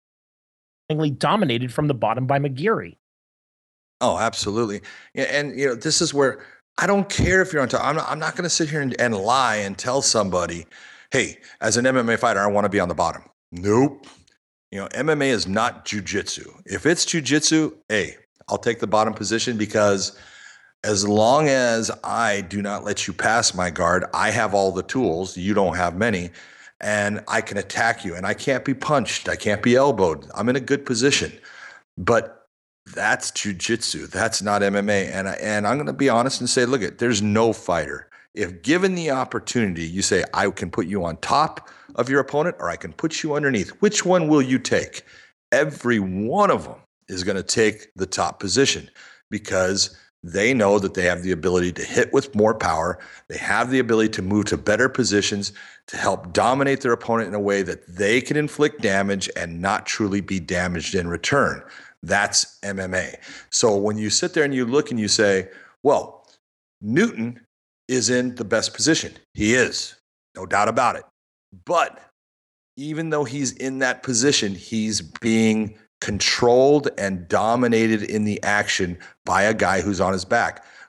dominated from the bottom by McGeary. Oh, absolutely. And, this is where I don't care if you're on top. I'm not going to sit here and lie and tell somebody, hey, as an MMA fighter, I want to be on the bottom. Nope. MMA is not jiu-jitsu. If it's jiu-jitsu, hey, I'll take the bottom position because as long as I do not let you pass my guard, I have all the tools. You don't have many. And I can attack you. And I can't be punched. I can't be elbowed. I'm in a good position. But that's jiu-jitsu. That's not MMA. And I'm going to be honest and say, look, there's no fighter. If given the opportunity, you say, I can put you on top of your opponent or I can put you underneath. Which one will you take? Every one of them is going to take the top position because they know that they have the ability to hit with more power. They have the ability to move to better positions to help dominate their opponent in a way that they can inflict damage and not truly be damaged in return. That's MMA. So when you sit there and you look and you say, well, Newton is in the best position. He is, no doubt about it. But even though he's in that position, he's being controlled and dominated in the action by a guy who's on his back.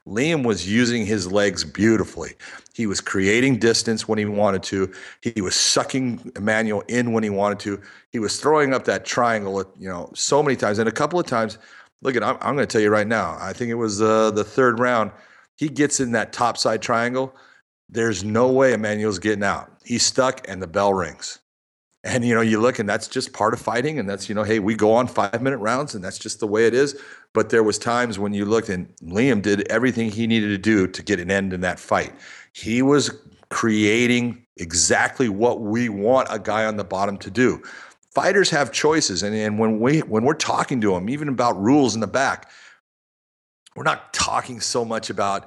Liam was using his legs beautifully. He was creating distance when he wanted to. He was sucking Emmanuel in when he wanted to. He was throwing up that triangle, so many times. And a couple of times, look at, I'm going to tell you right now, I think it was the third round, he gets in that top side triangle. There's no way Emmanuel's getting out. He's stuck and the bell rings. And, you look and that's just part of fighting. And that's, hey, we go on 5-minute rounds and that's just the way it is. But there was times when you looked and Liam did everything he needed to do to get an end in that fight. He was creating exactly what we want a guy on the bottom to do. Fighters have choices. And when we're talking to them, even about rules in the back, we're not talking so much about,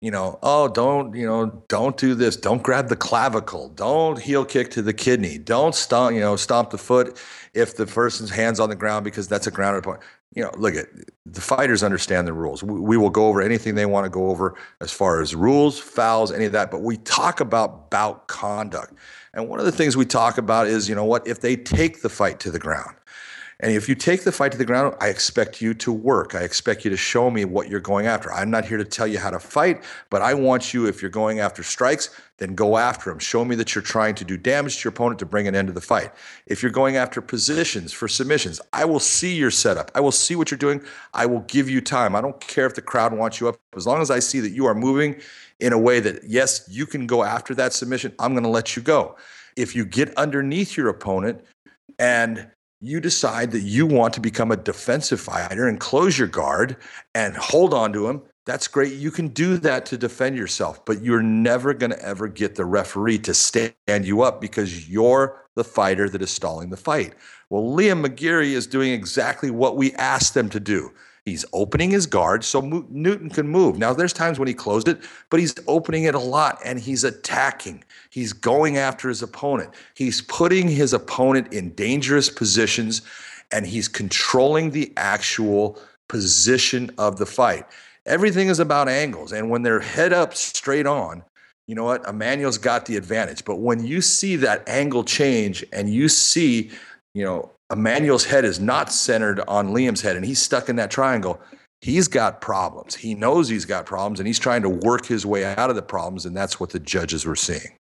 don't do this. Don't grab the clavicle. Don't heel kick to the kidney. Don't stomp the foot if the person's hand's on the ground because that's a grounded point. Look at the fighters understand the rules. We will go over anything they want to go over as far as rules, fouls, any of that. But we talk about bout conduct. And one of the things we talk about is, if they take the fight to the ground. And if you take the fight to the ground, I expect you to work. I expect you to show me what you're going after. I'm not here to tell you how to fight, but I want you, if you're going after strikes, then go after them. Show me that you're trying to do damage to your opponent to bring an end to the fight. If you're going after positions for submissions, I will see your setup. I will see what you're doing. I will give you time. I don't care if the crowd wants you up. As long as I see that you are moving in a way that, yes, you can go after that submission, I'm going to let you go. If you get underneath your opponent and you decide that you want to become a defensive fighter and close your guard and hold on to him, that's great. You can do that to defend yourself, but you're never going to ever get the referee to stand you up because you're the fighter that is stalling the fight. Well, Liam McGeary is doing exactly what we asked them to do. He's opening his guard so Newton can move. Now, there's times when he closed it, but he's opening it a lot, and he's attacking. He's going after his opponent. He's putting his opponent in dangerous positions, and he's controlling the actual position of the fight. Everything is about angles, and when they're head up straight on, you know what? Emmanuel's got the advantage. But when you see that angle change and you see, Emmanuel's head is not centered on Liam's head and he's stuck in that triangle, he's got problems. He knows he's got problems and he's trying to work his way out of the problems, and that's what the judges were seeing.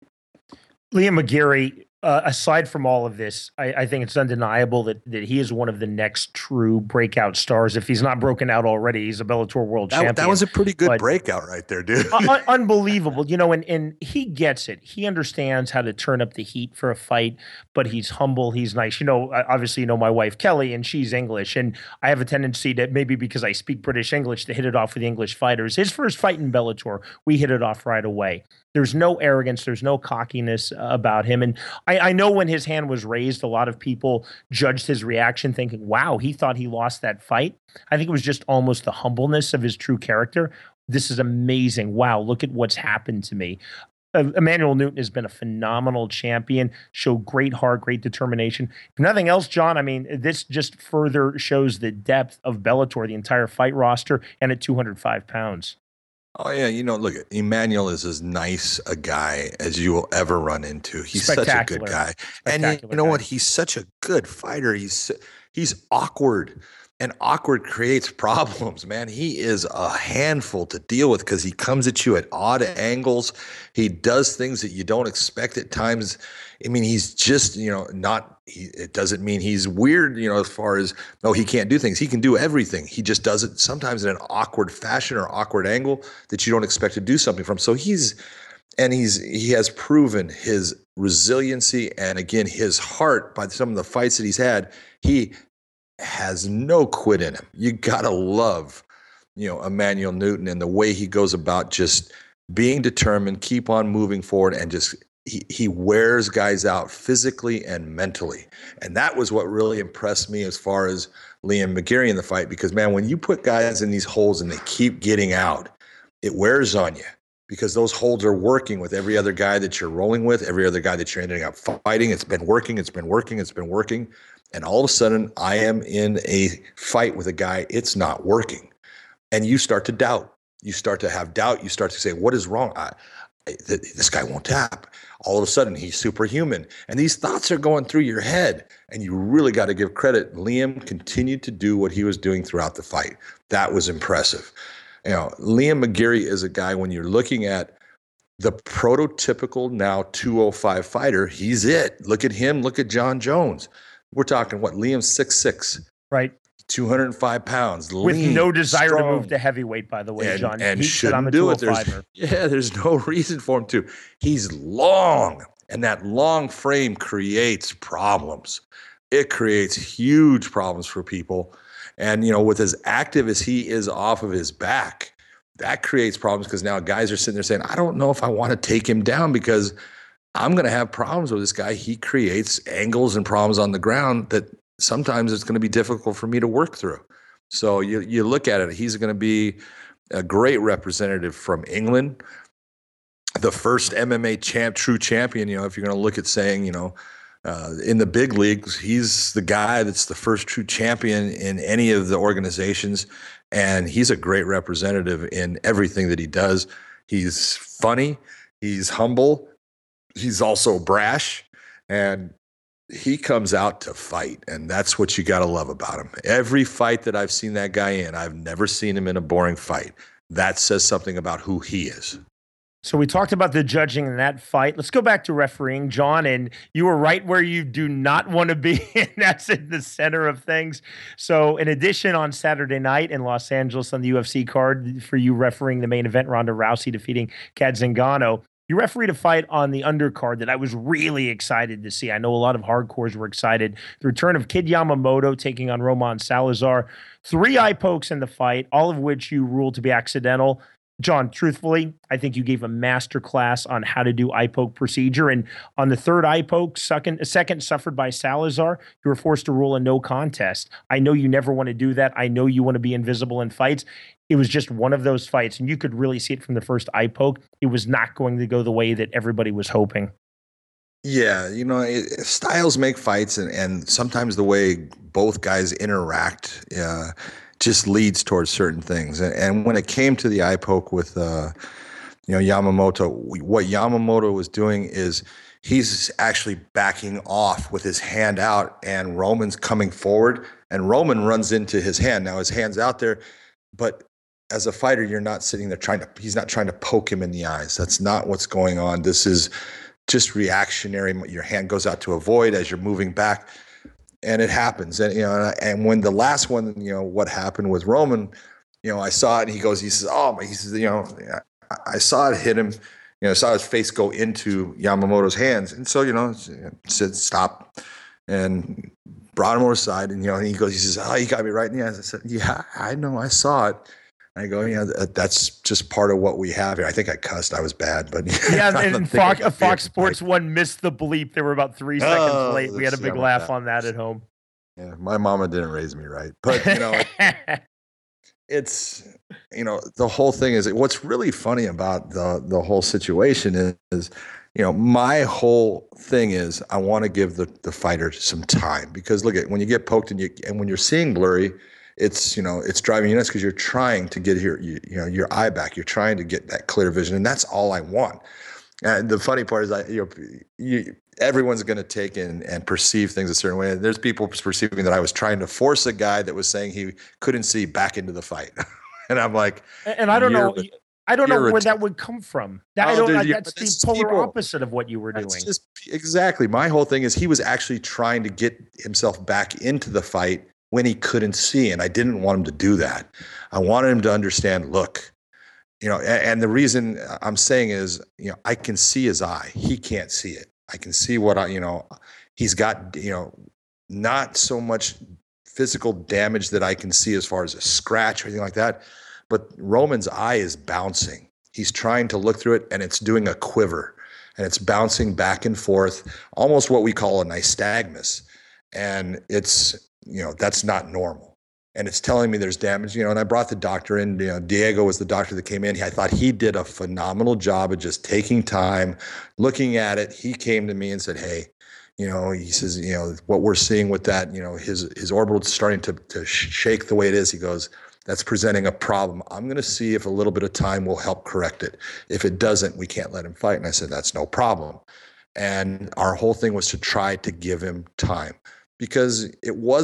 Liam McGeary, aside from all of this, I think it's undeniable that he is one of the next true breakout stars. If he's not broken out already, he's a Bellator world champion. That was a pretty good breakout right there, dude. Unbelievable. And he gets it. He understands how to turn up the heat for a fight, but he's humble. He's nice. Obviously, my wife, Kelly, and she's English. And I have a tendency to, maybe because I speak British English, to hit it off with the English fighters. His first fight in Bellator, we hit it off right away. There's no arrogance. There's no cockiness about him. And I know when his hand was raised, a lot of people judged his reaction thinking, wow, he thought he lost that fight. I think it was just almost the humbleness of his true character. This is amazing. Wow, look at what's happened to me. Emmanuel Newton has been a phenomenal champion, showed great heart, great determination. If nothing else, John, this just further shows the depth of Bellator, the entire fight roster, and at 205 pounds. Oh, yeah. Look, Emmanuel is as nice a guy as you will ever run into. He's such a good guy. And you know what? He's such a good fighter. He's awkward. And awkward creates problems, man. He is a handful to deal with because he comes at you at odd angles. He does things that you don't expect at times. He's just, it doesn't mean he's weird, as far as, he can't do things. He can do everything. He just does it sometimes in an awkward fashion or awkward angle that you don't expect to do something from. So he has proven his resiliency and, again, his heart by some of the fights that he's had. He has no quit in him. You gotta love, Emmanuel Newton and the way he goes about just being determined, keep on moving forward, and just he wears guys out physically and mentally. And that was what really impressed me as far as Liam McGeary in the fight, because man, when you put guys in these holes and they keep getting out, it wears on you. Because those holds are working with every other guy that you're rolling with, every other guy that you're ending up fighting. It's been working. And all of a sudden, I am in a fight with a guy, it's not working. And you start to doubt. You start to have doubt. You start to say, what is wrong? This guy won't tap. All of a sudden, he's superhuman. And these thoughts are going through your head. And you really got to give credit. Liam continued to do what he was doing throughout the fight. That was impressive. Liam McGeary is a guy, when you're looking at the prototypical now 205 fighter, he's it. Look at him. Look at John Jones. We're talking Liam's 6'6", right? 205 pounds, with lean, no desire strong, to move to heavyweight, by the way, John. And he shouldn't do it. There's no reason for him to. He's long, and that long frame creates problems. It creates huge problems for people. And, with as active as he is off of his back, that creates problems because now guys are sitting there saying, I don't know if I want to take him down because I'm going to have problems with this guy. He creates angles and problems on the ground that sometimes it's going to be difficult for me to work through. So you look at it, he's going to be a great representative from England, the first MMA true champion. If you're going to look at saying, in the big leagues, he's the guy that's the first true champion in any of the organizations. And he's a great representative in everything that he does. He's funny. He's humble. He's also brash. And he comes out to fight. And that's what you got to love about him. Every fight that I've seen that guy in, I've never seen him in a boring fight. That says something about who he is. So we talked about the judging in that fight. Let's go back to refereeing, John. And you were right where you do not want to be, and that's in the center of things. So in addition, on Saturday night in Los Angeles on the UFC card for you refereeing the main event, Ronda Rousey defeating Cat Zingano, you refereed a fight on the undercard that I was really excited to see. I know a lot of hardcores were excited. The return of Kid Yamamoto taking on Roman Salazar. 3 eye pokes in the fight, all of which you ruled to be accidental. John, truthfully, I think you gave a master class on how to do eye poke procedure. And on the third eye poke, second suffered by Salazar, you were forced to rule a no contest. I know you never want to do that. I know you want to be invisible in fights. It was just one of those fights, and you could really see it from the first eye poke. It was not going to go the way that everybody was hoping. Yeah, styles make fights, and sometimes the way both guys interact just leads towards certain things. And when it came to the eye poke with Yamamoto, what Yamamoto was doing is he's actually backing off with his hand out, and Roman's coming forward, and Roman runs into his hand. Now his hand's out there, but as a fighter, you're not sitting there he's not trying to poke him in the eyes. That's not what's going on. This is just reactionary. Your hand goes out to avoid as you're moving back. And it happens. And, and when the last one, what happened with Roman, I saw it, and he says, I saw it hit him, saw his face go into Yamamoto's hands. And so, said, stop, and brought him over side. And, he says, oh, you got me right in the eyes. I said, yeah, I know, I saw it. I go, that's just part of what we have here. I think I cussed. I was bad, but yeah. And Fox Sports 1 missed the bleep. They were about 3 seconds late. We had a big laugh on that at home. Yeah, my mama didn't raise me right, but it's the whole thing is what's really funny about the whole situation is my whole thing is I want to give the fighter some time, because look at when you get poked and when you're seeing blurry. It's driving you nuts because you're trying to get your eye back. You're trying to get that clear vision, and that's all I want. And the funny part is everyone's going to take and perceive things a certain way. There's people perceiving that I was trying to force a guy that was saying he couldn't see back into the fight, and I'm like, and I don't know. I don't know where that would come from. That's the polar opposite of what you were doing. Exactly. My whole thing is he was actually trying to get himself back into the fight when he couldn't see. And I didn't want him to do that. I wanted him to understand, look, and the reason I'm saying is, I can see his eye. He can't see it. I can see what he's got, not so much physical damage that I can see as far as a scratch or anything like that. But Roman's eye is bouncing. He's trying to look through it, and it's doing a quiver, and it's bouncing back and forth, almost what we call a nystagmus. And it's, that's not normal. And it's telling me there's damage, and I brought the doctor in, Diego was the doctor that came in. I thought he did a phenomenal job of just taking time, looking at it. He came to me and said, hey, he says, what we're seeing with that, his orbital is starting to shake the way it is. He goes, that's presenting a problem. I'm going to see if a little bit of time will help correct it. If it doesn't, we can't let him fight. And I said, that's no problem. And our whole thing was to try to give him time, because it wasn't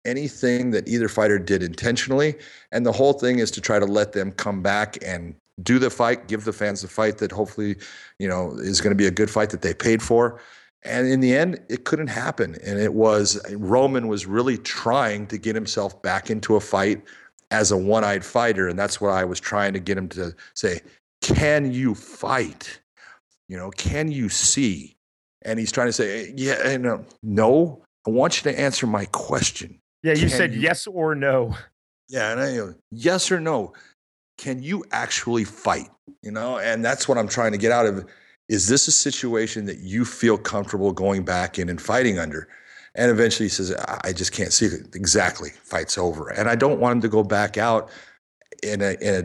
anything that either fighter did intentionally. And the whole thing is to try to let them come back and do the fight, give the fans the fight that hopefully, is going to be a good fight that they paid for. And in the end, it couldn't happen. And Roman was really trying to get himself back into a fight as a one-eyed fighter. And that's what I was trying to get him to say, can you fight? Can you see? And he's trying to say, yeah, no, I want you to answer my question. Yeah, you said yes or no. Yeah, and yes or no. Can you actually fight? And that's what I'm trying to get out of. Is this a situation that you feel comfortable going back in and fighting under? And eventually he says, I just can't see it. Exactly. Fight's over. And I don't want him to go back out in a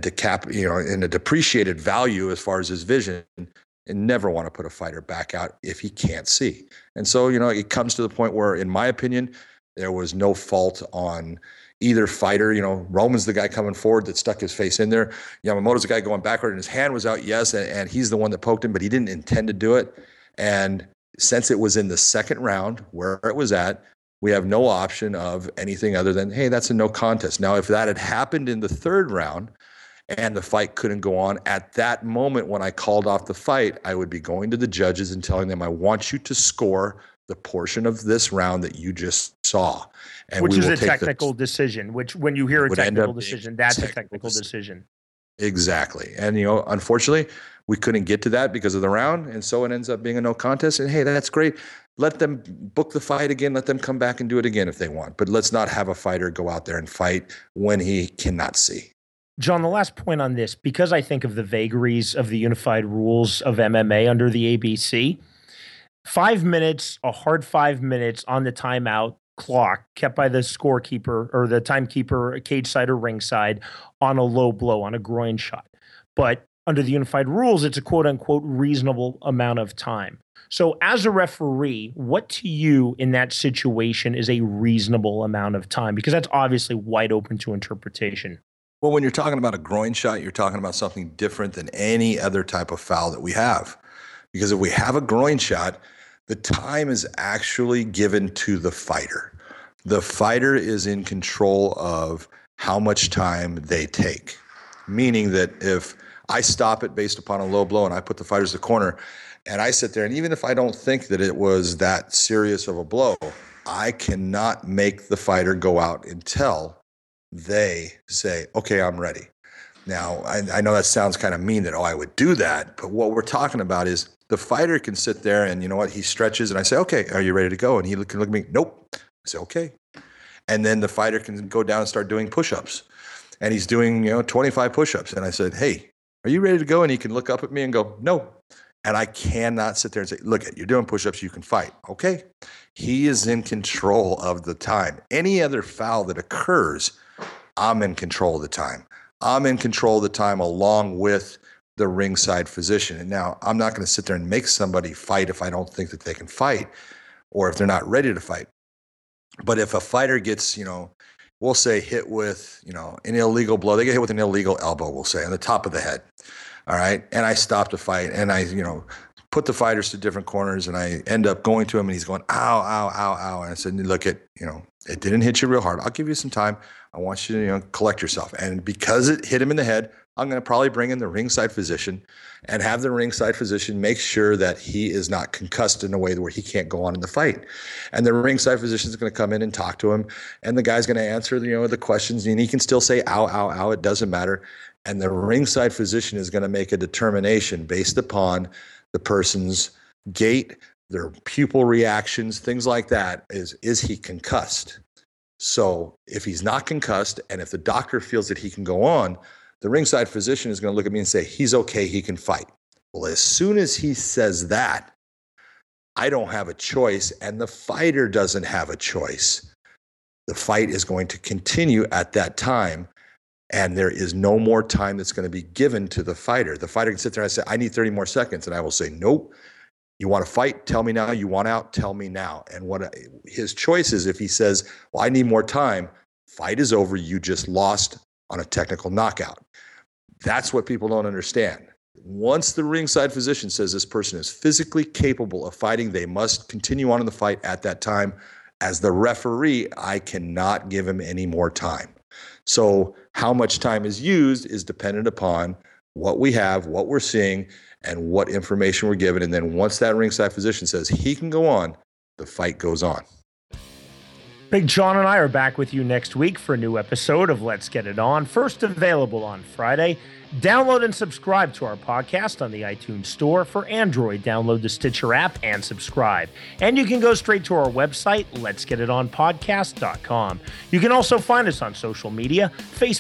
depreciated value as far as his vision, and never want to put a fighter back out if he can't see. And so, it comes to the point where, in my opinion, there was no fault on either fighter. Roman's the guy coming forward that stuck his face in there. Yamamoto's the guy going backward and his hand was out, yes, and he's the one that poked him, but he didn't intend to do it. And since it was in the second round where it was at, we have no option of anything other than, hey, that's a no contest. Now, if that had happened in the third round and the fight couldn't go on, at that moment when I called off the fight, I would be going to the judges and telling them, I want you to score the portion of this round that you just saw. And which is a technical decision, which when you hear a technical decision, that's a technical decision. Exactly. And, unfortunately, we couldn't get to that because of the round. And so it ends up being a no contest. And, hey, that's great. Let them book the fight again. Let them come back and do it again if they want. But let's not have a fighter go out there and fight when he cannot see. John, the last point on this, because I think of the vagaries of the unified rules of MMA under the ABC, 5 minutes, a hard 5 minutes on the timeout clock kept by the scorekeeper or the timekeeper, cage side or ringside, on a low blow, on a groin shot. But under the unified rules, it's a quote unquote reasonable amount of time. So as a referee, what to you in that situation is a reasonable amount of time? Because that's obviously wide open to interpretation. Well, when you're talking about a groin shot, you're talking about something different than any other type of foul that we have. Because if we have a groin shot, the time is actually given to the fighter. The fighter is in control of how much time they take. Meaning that if I stop it based upon a low blow and I put the fighters in the corner and I sit there, and even if I don't think that it was that serious of a blow, I cannot make the fighter go out until they say, okay, I'm ready. Now, I know that sounds kind of mean that, I would do that. But what we're talking about is the fighter can sit there and, you know what, he stretches and I say, okay, are you ready to go? And he can look at me, nope. I say, okay. And then the fighter can go down and start doing push-ups. And he's doing, 25 push-ups. And I said, hey, are you ready to go? And he can look up at me and go, no. And I cannot sit there and say, look, you're doing push-ups, you can fight. Okay. He is in control of the time. Any other foul that occurs, I'm in control of the time. I'm in control of the time along with the ringside physician. And now I'm not going to sit there and make somebody fight if I don't think that they can fight or if they're not ready to fight. But if a fighter gets, we'll say hit with, an illegal blow, they get hit with an illegal elbow, we'll say, on the top of the head. All right. And I stop the fight and I, put the fighters to different corners and I end up going to him and he's going, ow, ow, ow, ow. And I said, look, it didn't hit you real hard. I'll give you some time. I want you to, collect yourself. And because it hit him in the head, I'm going to probably bring in the ringside physician and have the ringside physician make sure that he is not concussed in a way where he can't go on in the fight. And the ringside physician is going to come in and talk to him. And the guy's going to answer, the questions, and he can still say, ow, ow, ow. It doesn't matter. And the ringside physician is going to make a determination based upon the person's gait, their pupil reactions, things like that. Is he concussed? So if he's not concussed, and if the doctor feels that he can go on, the ringside physician is going to look at me and say, he's okay, he can fight. Well, as soon as he says that, I don't have a choice, and the fighter doesn't have a choice. The fight is going to continue at that time, and there is no more time that's going to be given to the fighter. The fighter can sit there and say, I need 30 more seconds. And I will say, nope. You want to fight? Tell me now. You want out? Tell me now. And what his choice is, if he says, well, I need more time, fight is over. You just lost on a technical knockout. That's what people don't understand. Once the ringside physician says this person is physically capable of fighting, they must continue on in the fight at that time. As the referee, I cannot give him any more time. So how much time is used is dependent upon what we have, what we're seeing, and what information we're given. And then once that ringside physician says he can go on, the fight goes on. Big John and I are back with you next week for a new episode of Let's Get It On, first available on Friday. Download and subscribe to our podcast on the iTunes Store. For Android, download the Stitcher app and subscribe. And you can go straight to our website, letsgetitonpodcast.com. You can also find us on social media,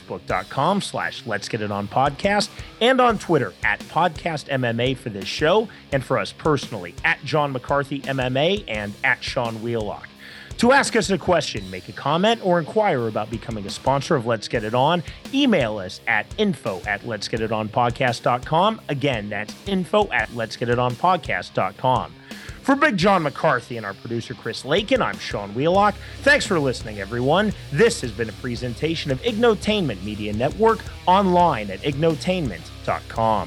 facebook.com/letsgetitonpodcast, and on Twitter @podcastmma for this show, and for us personally, @John McCarthy MMA and @Sean Wheelock. To ask us a question, make a comment, or inquire about becoming a sponsor of Let's Get It On, email us at info@letsgetitonpodcast.com. Again, that's info@letsgetitonpodcast.com. For Big John McCarthy and our producer Chris Lakin, I'm Sean Wheelock. Thanks for listening, everyone. This has been a presentation of Ignotainment Media Network, online at ignotainment.com.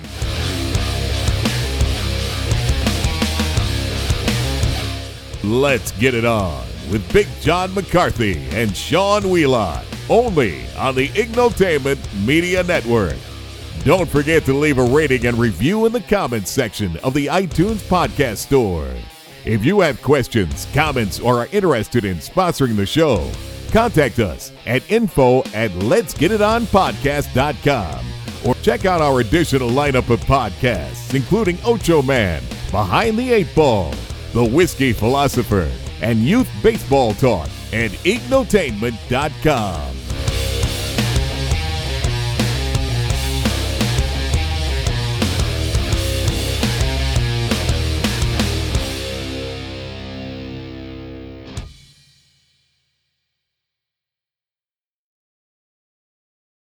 Let's Get It On with Big John McCarthy and Sean Wheelock, only on the Ignotainment Media Network. Don't forget to leave a rating and review in the comments section of the iTunes Podcast Store. If you have questions, comments, or are interested in sponsoring the show, contact us at info@letsgetitonpodcast.com, or check out our additional lineup of podcasts, including Ocho Man, Behind the Eight Ball, The Whiskey Philosopher, and Youth Baseball Talk at ignotainment.com.